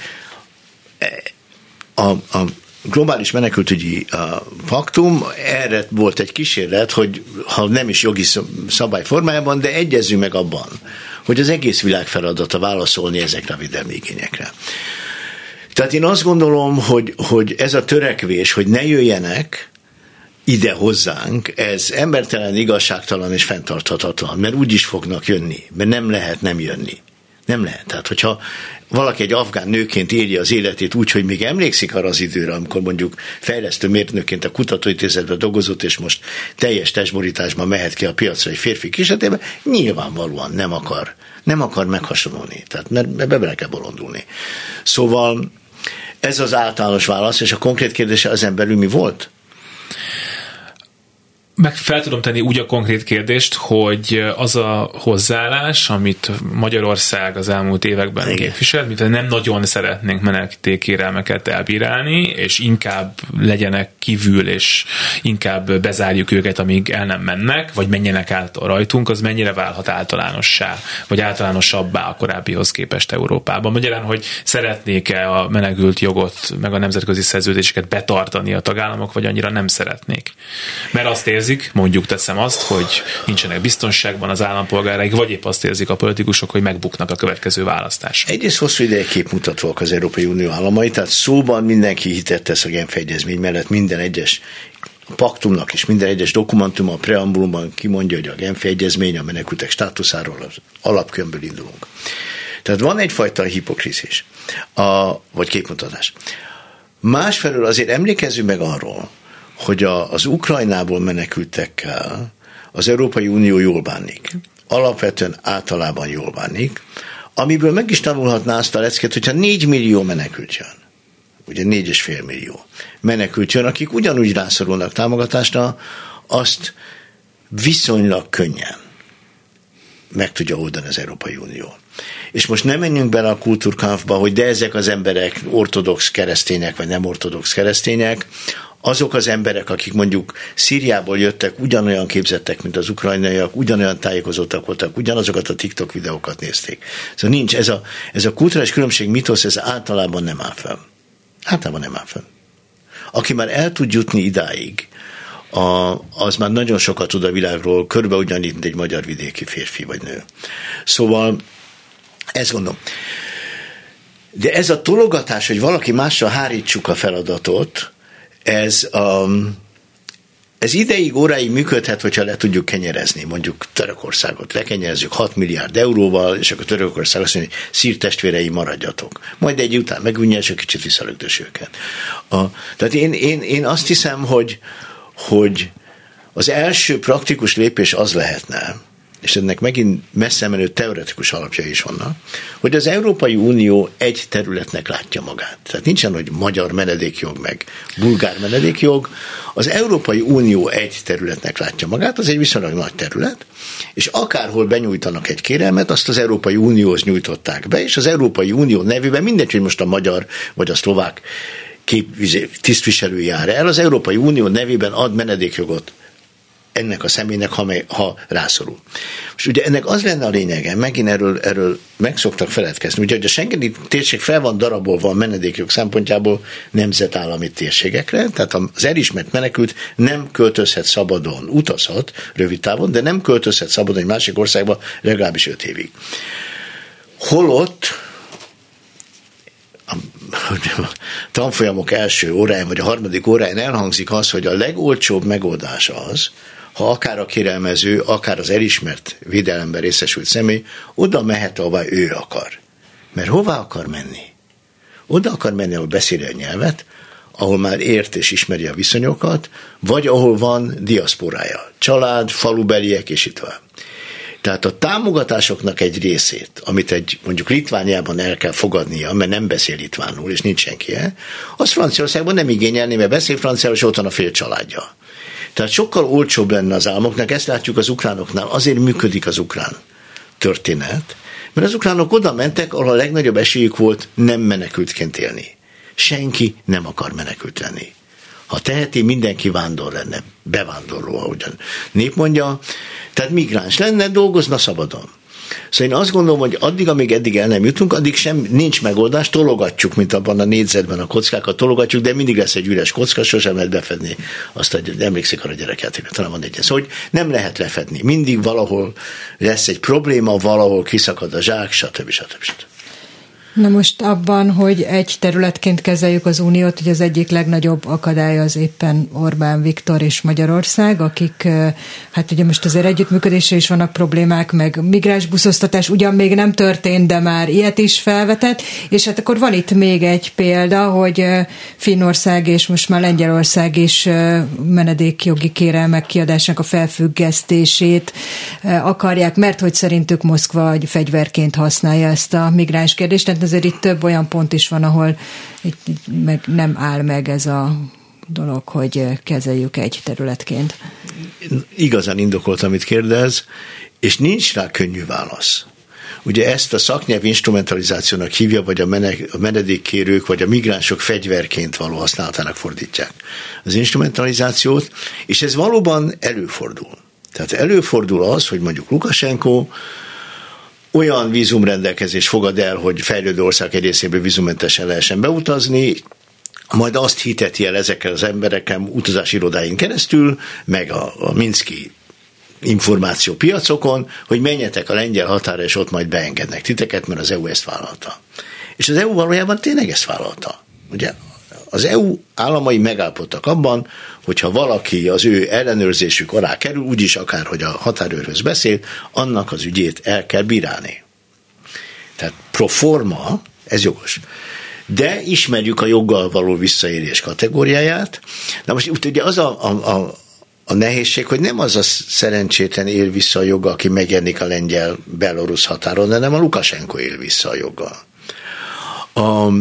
a, a globális menekültügyi a faktum, erre volt egy kísérlet, hogy ha nem is jogi szabály formájában, de egyezzünk meg abban, hogy az egész világ feladata válaszolni ezekre a védelmi igényekre. Tehát én azt gondolom, hogy, hogy ez a törekvés, hogy ne jöjjenek ide hozzánk, ez embertelen, igazságtalan és fenntarthatatlan, mert úgy is fognak jönni, mert nem lehet nem jönni. Nem lehet. Tehát, hogyha valaki egy afgán nőként éli az életét úgy, hogy még emlékszik arra az időre, amikor mondjuk fejlesztő mérnökként a kutatóintézetben dolgozott, és most teljes testborításban mehet ki a piacra egy férfi kísérletében, nyilvánvalóan nem akar, nem akar meghasonlulni. Tehát mert be bele kell bolondulni. Szóval ez az általános válasz, és a konkrét kérdése ezen belül mi volt? Meg fel tudom tenni úgy a konkrét kérdést, hogy az a hozzáállás, amit Magyarország az elmúlt években képviselt, mint nem nagyon szeretnénk menedékkérelmeket elbírálni, és inkább legyenek kívül, és inkább bezárjuk őket, amíg el nem mennek, vagy menjenek át a rajtunk, az mennyire válhat általánossá, vagy általánosabbá a korábbihoz képest Európában. Magyarán, hogy szeretnék-e a menekült jogot, meg a nemzetközi szerződéseket betartani a tagállamok, vagy annyira nem szeretnék. Mert azt érzik, mondjuk teszem azt, hogy nincsenek biztonságban az állampolgáraik, vagy épp azt érzik a politikusok, hogy megbuknak a következő választás. Egyrészt hosszú ideig képmutatóak az Európai Unió államai, tehát szóban mindenki hitet tesz a Genf egyezmény mellett, minden egyes paktumnak és minden egyes dokumentum a preambulumban kimondja, hogy a Genf egyezmény a menekültek státuszáról az alapkönyvből indulunk. Tehát van egyfajta hipokrizis, a, vagy képmutatás. Másfelől azért emlékezzünk meg arról, hogy a, az Ukrajnából menekültekkel az Európai Unió jól bánik. Alapvetően általában jól bánik, amiből meg is tanulhatná azt a leckét, hogyha négy millió menekült jön, ugye négy és fél millió menekült jön, akik ugyanúgy rászorulnak támogatásra, azt viszonylag könnyen meg tudja oldani az Európai Unió. És most nem menjünk bele a kultúrkampfba, hogy de ezek az emberek ortodox keresztények, vagy nem ortodox keresztények, azok az emberek, akik mondjuk Szíriából jöttek, ugyanolyan képzettek, mint az ukrajnaiak, ugyanolyan tájékozottak voltak, ugyanazokat a TikTok videókat nézték. Szóval nincs, ez a, ez a kulturális különbség mitosz, ez általában nem áll fel. Általában nem áll fel. Aki már el tud jutni idáig, a, az már nagyon sokat tud a világról, körülbelül ugyanígy, mint egy magyar vidéki férfi vagy nő. Szóval ezt gondolom. De ez a tologatás, hogy valaki másra hárítsuk a feladatot, Ez, um, ez ideig, óráig működhet, hogyha le tudjuk kenyerezni, mondjuk Törökországot lekenyerezzük hat milliárd euróval, és akkor Törökország azt mondja, hogy szírtestvérei maradjatok. Majd egy után megünje, és egy kicsit visszalögdös őket. A, tehát én, én, én azt hiszem, hogy, hogy az első praktikus lépés az lehetne, és ennek megint messze menő teoretikus alapja is vannak, hogy az Európai Unió egy területnek látja magát. Tehát nincsen, hogy magyar menedékjog meg bulgár menedékjog. Az Európai Unió egy területnek látja magát, az egy viszonylag nagy terület, és akárhol benyújtanak egy kérelmet, azt az Európai Unióhoz nyújtották be, és az Európai Unió nevében mindegy, hogy most a magyar vagy a szlovák kép, tisztviselő jár el, az Európai Unió nevében ad menedékjogot ennek a személynek, ha, ha rászorul. És ugye ennek az lenne a lényege, megint erről, erről meg szoktak feledkezni, ugye, hogy a schengeni térség fel van darabolva a menedékjog szempontjából nemzetállami térségekre, tehát az elismert menekült nem költözhet szabadon, utazhat rövid távon, de nem költözhet szabadon egy másik országba legalábbis öt évig. Holott a tanfolyamok első óráján, vagy a harmadik óráján elhangzik az, hogy a legolcsóbb megoldás az, ha akár a kérelmező, akár az elismert védelemben részesült személy oda mehet, ahová ő akar. Mert hová akar menni? Oda akar menni, ahol beszéli a nyelvet, ahol már ért és ismeri a viszonyokat, vagy ahol van diaszporája, család, falubeliek, és itt van. Tehát a támogatásoknak egy részét, amit egy mondjuk Litvániában el kell fogadnia, mert nem beszél litvánul, és nincs senkie, az Franciaországban nem igényelni, mert beszél franciául, és ott van a fél családja. Tehát sokkal olcsóbb lenne az államoknak, ezt látjuk az ukránoknál, azért működik az ukrán történet, mert az ukránok oda mentek, ahol a legnagyobb esélyük volt nem menekültként élni. Senki nem akar menekült lenni. Ha teheti, mindenki vándor lenne, bevándorló, ahogyan nép mondja, tehát migráns lenne, dolgozna szabadon. Szóval én azt gondolom, hogy addig, amíg eddig el nem jutunk, addig sem nincs megoldás, tologatjuk, mint abban a négyzetben a kockákat tologatjuk, de mindig lesz egy üres kocka, sosem lehet befedni azt, hogy emlékszik arra a gyerekjátékra, talán van egy ilyen. Szóval, hogy nem lehet lefedni. Mindig valahol lesz egy probléma, valahol kiszakad a zsák, stb. stb. stb. Na most abban, hogy egy területként kezeljük az uniót, hogy az egyik legnagyobb akadály az éppen Orbán Viktor és Magyarország, akik, hát ugye most azért együttműködésre is vannak problémák, meg migránsbuszoztatás ugyan még nem történt, de már ilyet is felvetett, és hát akkor van itt még egy példa, hogy Finnország és most már Lengyelország is menedékjogi kérelmek kiadásának a felfüggesztését akarják, mert hogy szerintük Moszkva fegyverként használja ezt a migráns kérdést. Tehát azért itt több olyan pont is van, ahol itt meg nem áll meg ez a dolog, hogy kezeljük egy területként. Igazán indokolt, amit kérdez, és nincs rá könnyű válasz. Ugye ezt a szaknyelv instrumentalizációnak hívja, vagy a menedékkérők, vagy a migránsok fegyverként való használatának fordítják az instrumentalizációt, és ez valóban előfordul. Tehát előfordul az, hogy mondjuk Lukasenko olyan vízumrendelkezés fogad el, hogy fejlődő ország egy részéből vízummentesen lehessen beutazni, majd azt hiteti el ezekkel az emberekkel utazási irodáin keresztül, meg a, a minszki információpiacokon, hogy menjetek a lengyel határa, és ott majd beengednek titeket, mert az é u ezt vállalta. És az é u valójában tényleg ezt vállalta. Ugye? Az é u államai megállapodtak abban, hogyha valaki az ő ellenőrzésük alá kerül, úgyis akár, hogy a határőrhöz beszél, annak az ügyét el kell bírálni. Tehát pro forma, ez jogos. De ismerjük a joggal való visszaélés kategóriáját. Na most ugye az a, a, a, a nehézség, hogy nem az a szerencsétlen él vissza a joggal, aki megjelenik a lengyel-belorusz határon, hanem a Lukasenko él vissza a joggal. A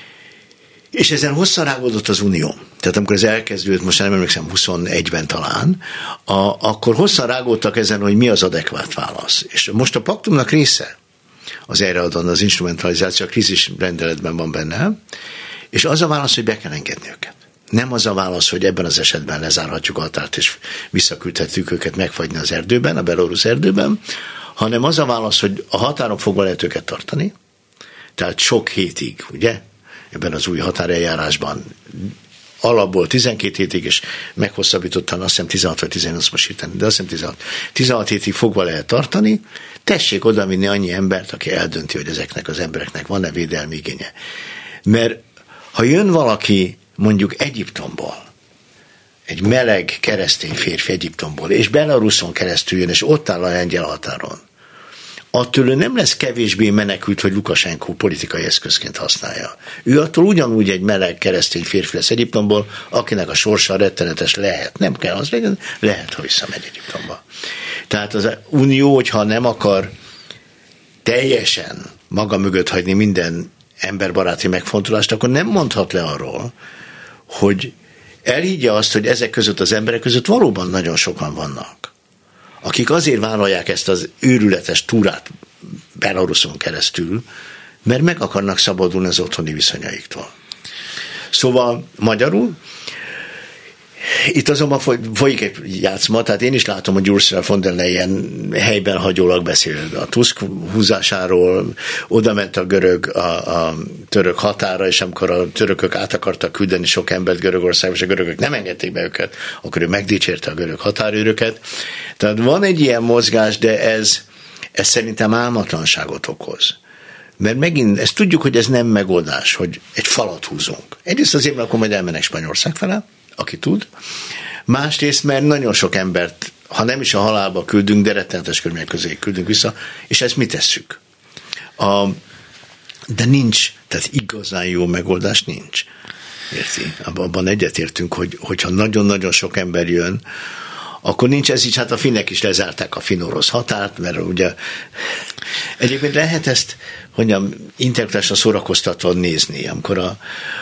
És ezen hosszan rágódott az Unió. Tehát amikor ez elkezdődött, most nem emlékszem, huszonegyben talán, a, akkor hosszan rágódtak ezen, hogy mi az adekvát válasz. És most a paktumnak része az erre adon, az instrumentalizáció, a krízis rendeletben van benne, és az a válasz, hogy be kell engedni őket. Nem az a válasz, hogy ebben az esetben lezárhatjuk a határt, és visszaküldhetjük őket megfagyni az erdőben, a belorusz erdőben, hanem az a válasz, hogy a határon fogva lehet őket tartani, tehát sok hétig, ugye? Ebben az új határeljárásban alapból tizenkét hétig, és meghosszabbítottan azt hiszem tizenhat vagy tizennyolc, most hirtelen, de azt hiszem tizenhat. tizenhat hétig fogva lehet tartani, tessék odavinni annyi embert, aki eldönti, hogy ezeknek az embereknek van-e védelmi igénye. Mert ha jön valaki mondjuk Egyiptomból, egy meleg keresztény férfi Egyiptomból, és Belaruson keresztül jön, és ott áll a lengyel határon, attól ő nem lesz kevésbé menekült, hogy Lukasenko politikai eszközként használja. Ő attól ugyanúgy egy meleg keresztény férfi lesz Egyiptomból, akinek a sorsa rettenetes lehet. Nem kell az legyen, lehet, ha visszamegy Egyiptomba. Tehát az Unió, hogyha nem akar teljesen maga mögött hagyni minden emberbaráti megfontolást, akkor nem mondhat le arról, hogy elhiggye azt, hogy ezek között az emberek között valóban nagyon sokan vannak, akik azért vállalják ezt az őrületes túrát Belaruson keresztül, mert meg akarnak szabadulni az otthoni viszonyaiktól. Szóval magyarul, itt azonban folyik egy játszma, tehát én is látom, hogy Ursula von der Leyen helyben hagyólag beszél a Tusk húzásáról, oda ment a görög, a, a török határa, és amikor a törökök át akartak küldeni sok embert Görögországba, és a görögök nem engedték be őket, akkor ő megdicsérte a görög határőröket. Tehát van egy ilyen mozgás, de ez, ez szerintem álmatlanságot okoz. Mert megint, ezt tudjuk, hogy ez nem megoldás, hogy egy falat húzunk. Egyrészt azért, mert akkor majd elmennek Spanyolország fele, aki tud. Másrészt, mert nagyon sok embert, ha nem is a halálba küldünk, de rettenetes körülmények közé küldünk vissza, és ezt mi tesszük? A, de nincs, tehát igazán jó megoldás nincs. Érti? Abban egyetértünk, hogy, hogyha nagyon-nagyon sok ember jön, akkor nincs ez így, hát a finnek is lezárták a finn-orosz határt, mert ugye egyébként lehet ezt, hogy intellektuálisan szórakoztatva nézni, amikor a,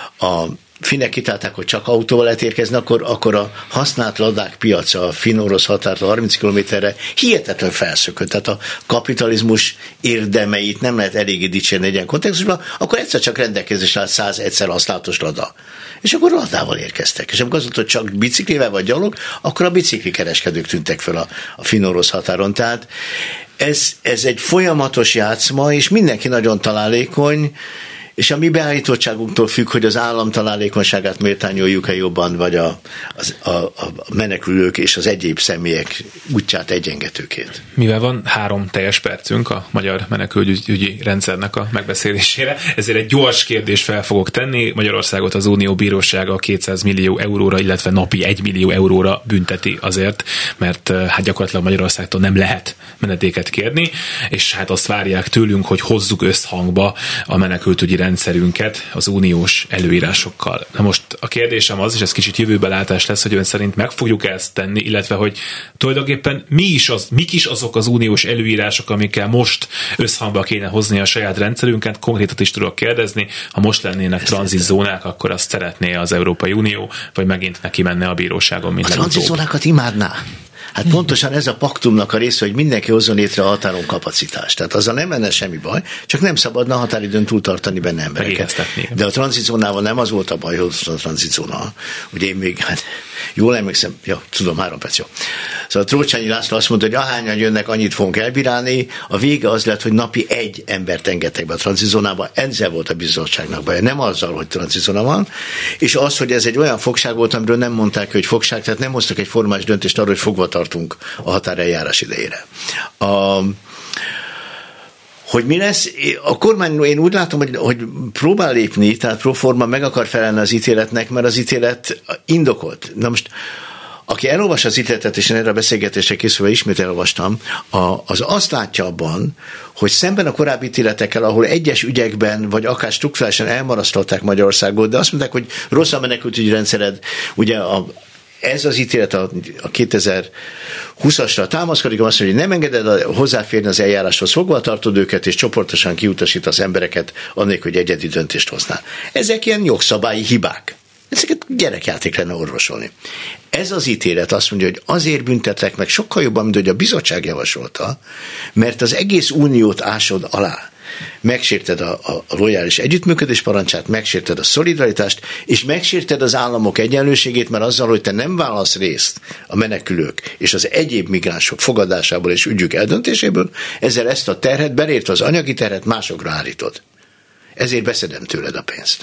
a finnek kitálták, hogy csak autóval lehet érkezni, akkor, akkor a használt ladák piaca a finn-orosz határtól harminc kilométerre hihetetlen felszökött. Tehát a kapitalizmus érdemeit nem lehet eléggé dicsérni egy ilyen kontextusban, akkor egyszer csak rendelkezésre állt száz egyszer használatos lada. És akkor ladával érkeztek. És amikor azt mondta, hogy csak biciklivel vagy gyalog, akkor a biciklikereskedők tűntek fel a, a finn-orosz határon. Tehát ez, ez egy folyamatos játszma, és mindenki nagyon találékony, és a mi beállítottságunktól függ, hogy az állam találékonyságát méltányoljuk-e jobban, vagy a, a, a menekülők és az egyéb személyek útját egyengetőkét. Mivel van három teljes percünk a magyar menekültügyi rendszernek a megbeszélésére, ezért egy gyors kérdést fel fogok tenni. Magyarországot az Unió Bírósága kétszáz millió euróra, illetve napi egy millió euróra bünteti azért, mert hát gyakorlatilag Magyarországtól nem lehet menedéket kérni, és hát azt várják tőlünk, hogy hozzuk összhangba a menekültügyi rendszerünket az uniós előírásokkal. Na most a kérdésem az, és ez kicsit jövőbelátás lesz, hogy ön szerint meg fogjuk ezt tenni, illetve hogy tulajdonképpen mi is az, mik is azok az uniós előírások, amikkel most összhangba kéne hozni a saját rendszerünket. Konkrétat is tudok kérdezni, ha most lennének tranzitzónák, akkor azt szeretné az Európai Unió, vagy megint neki menne a bíróságon, mint a tranzitzónákat imádná. Hát pontosan ez a paktumnak a része, hogy mindenki hozzon létre a határon kapacitást. Tehát azzal nem lenne semmi baj, csak nem szabadna a határidőn túltartani benne embereket. De a tranzitzónával nem az volt a baj, hogy a tranzitzóna. Ugye én még, hát jól emlékszem, ja, tudom, három perc, jó. Szóval Trócsányi László azt mondta, hogy ahányan jönnek, annyit fogunk elbírálni. A vége az lett, hogy napi egy embert engedtek be a tranzitzónába. Ezzel volt a bizottságnak baja, nem azzal, hogy tranzitzóna van. És az, hogy ez egy olyan fogság volt, amiről nem mondták, hogy fogság, tehát nem hoztak egy formális döntést arról, hogy fogva tartunk a határeljárás idejére. A, hogy mi lesz? A kormány, én úgy látom, hogy, hogy próbál lépni, tehát próforma meg akar felelni az ítéletnek, mert az ítélet indokolt. Na most, aki elolvas az ítéletet, és én erre a beszélgetésre készülve ismét elolvastam, a, az azt látja abban, hogy szemben a korábbi ítéletekkel, ahol egyes ügyekben, vagy akár strukturálisan elmarasztalták Magyarországot, de azt mondták, hogy rossz a menekültügyi rendszered, ugye a ez az ítélet a, a kétezer-húszasra támaszkodik, azt mondja, hogy nem engeded hozzáférni az eljáráshoz, fogva tartod őket, és csoportosan kiutasít az embereket, annélkül, hogy egyedi döntést hoznál. Ezek ilyen jogszabályi hibák. Ezeket gyerekjáték lenne orvosolni. Ez az ítélet azt mondja, hogy azért büntetlek meg sokkal jobban, mint hogy a bizottság javasolta, mert az egész uniót ásod alá. Megsérted a, a, a lojális együttműködés parancsát, megsérted a szolidaritást, és megsérted az államok egyenlőségét, mert azzal, hogy te nem válasz részt a menekülők és az egyéb migránsok fogadásából és ügyük eldöntéséből, ezzel ezt a terhet, belértve az anyagi terhet másokra állítod. Ezért beszedem tőled a pénzt.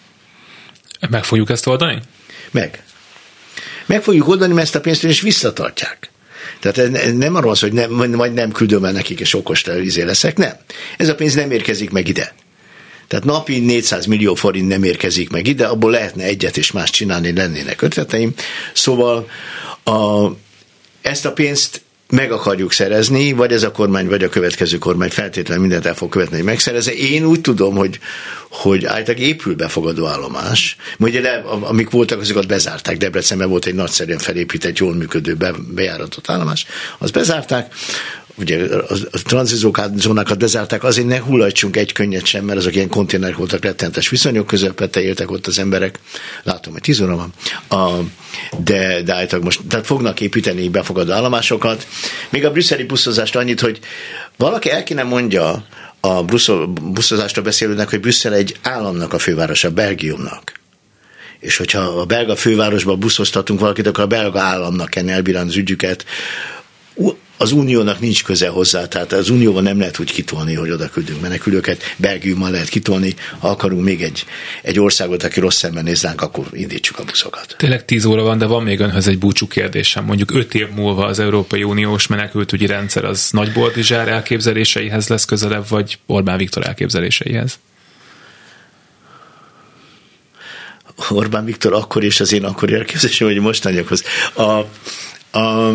Meg fogjuk ezt oldani? Meg. Meg fogjuk oldani, mert ezt a pénzt is visszatartják. Tehát ez nem arról az, hogy nem, majd nem küldöm el nekik, és okos izé leszek, nem. Ez a pénz nem érkezik meg ide. Tehát napi négyszáz millió forint nem érkezik meg ide, abból lehetne egyet és más csinálni, lennének ötleteim. Szóval a, ezt a pénzt meg akarjuk szerezni, vagy ez a kormány, vagy a következő kormány feltétlenül mindent el fog követni, hogy megszerezze. Én úgy tudom, hogy, hogy általában épül befogadó állomás. Ugye de, amik voltak, azokat bezárták. Debrecenben volt egy nagyszerűen felépített, jól működő be, bejáratott állomás. Azt bezárták. Ugye a, a tranzitzónákat bezárták, azért ne hullajtsunk egy könnyet sem, mert azok ilyen konténerek voltak, rettentes viszonyok közepette éltek ott az emberek. Látom, hogy tíz óra van. A, de, de általában most, tehát fognak építeni befogadó állomásokat. Még a brüsszeli buszozást annyit, hogy valaki el kéne mondja a buszozásra beszélőnek, hogy Brüsszel egy államnak a fővárosa, Belgiumnak. És hogyha a belga fővárosban buszoztatunk valakit, akkor a belga államnak kell elbírálni az ügyüket. Az uniónak nincs köze hozzá, tehát az unióban nem lehet úgy kitolni, hogy oda küldünk menekülőket, Belgiummal lehet kitolni, ha akarunk még egy, egy országot, aki rossz szemben néz ránk, akkor indítsuk a buszokat. Tényleg tíz óra van, de van még önhöz egy búcsú kérdésem. Mondjuk öt év múlva az Európai Uniós menekültügyi rendszer az Nagy Boldizsár elképzeléseihez lesz közelebb, vagy Orbán Viktor elképzeléseihez? Orbán Viktor akkor és az én akkori elképzelésem, hogy mostaniakhoz. A, a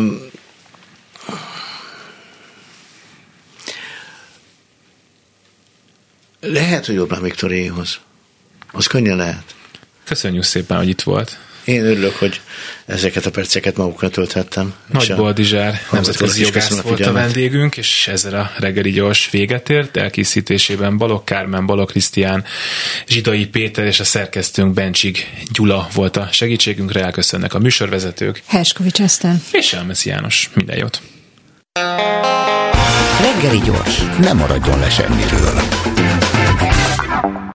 Lehet, hogy Orbán Viktoréhoz. Az könnyen lehet. Köszönjük szépen, hogy itt volt. Én örülök, hogy ezeket a perceket magukra tölthettem. Nagy Boldizsár nemzetközi jogász volt a vendégünk, és ezzel a reggeli gyors véget ért. Elkészítésében Balogh Kármen, Balogh Krisztián, Zsidai Péter és a szerkesztőnk Bencsik Gyula volt a segítségünkre. Elköszönnek a műsorvezetők. Herskovics Eszter. És Elmeszi János. Minden jót. Reggeli gyors. Nem maradjon le semmiről.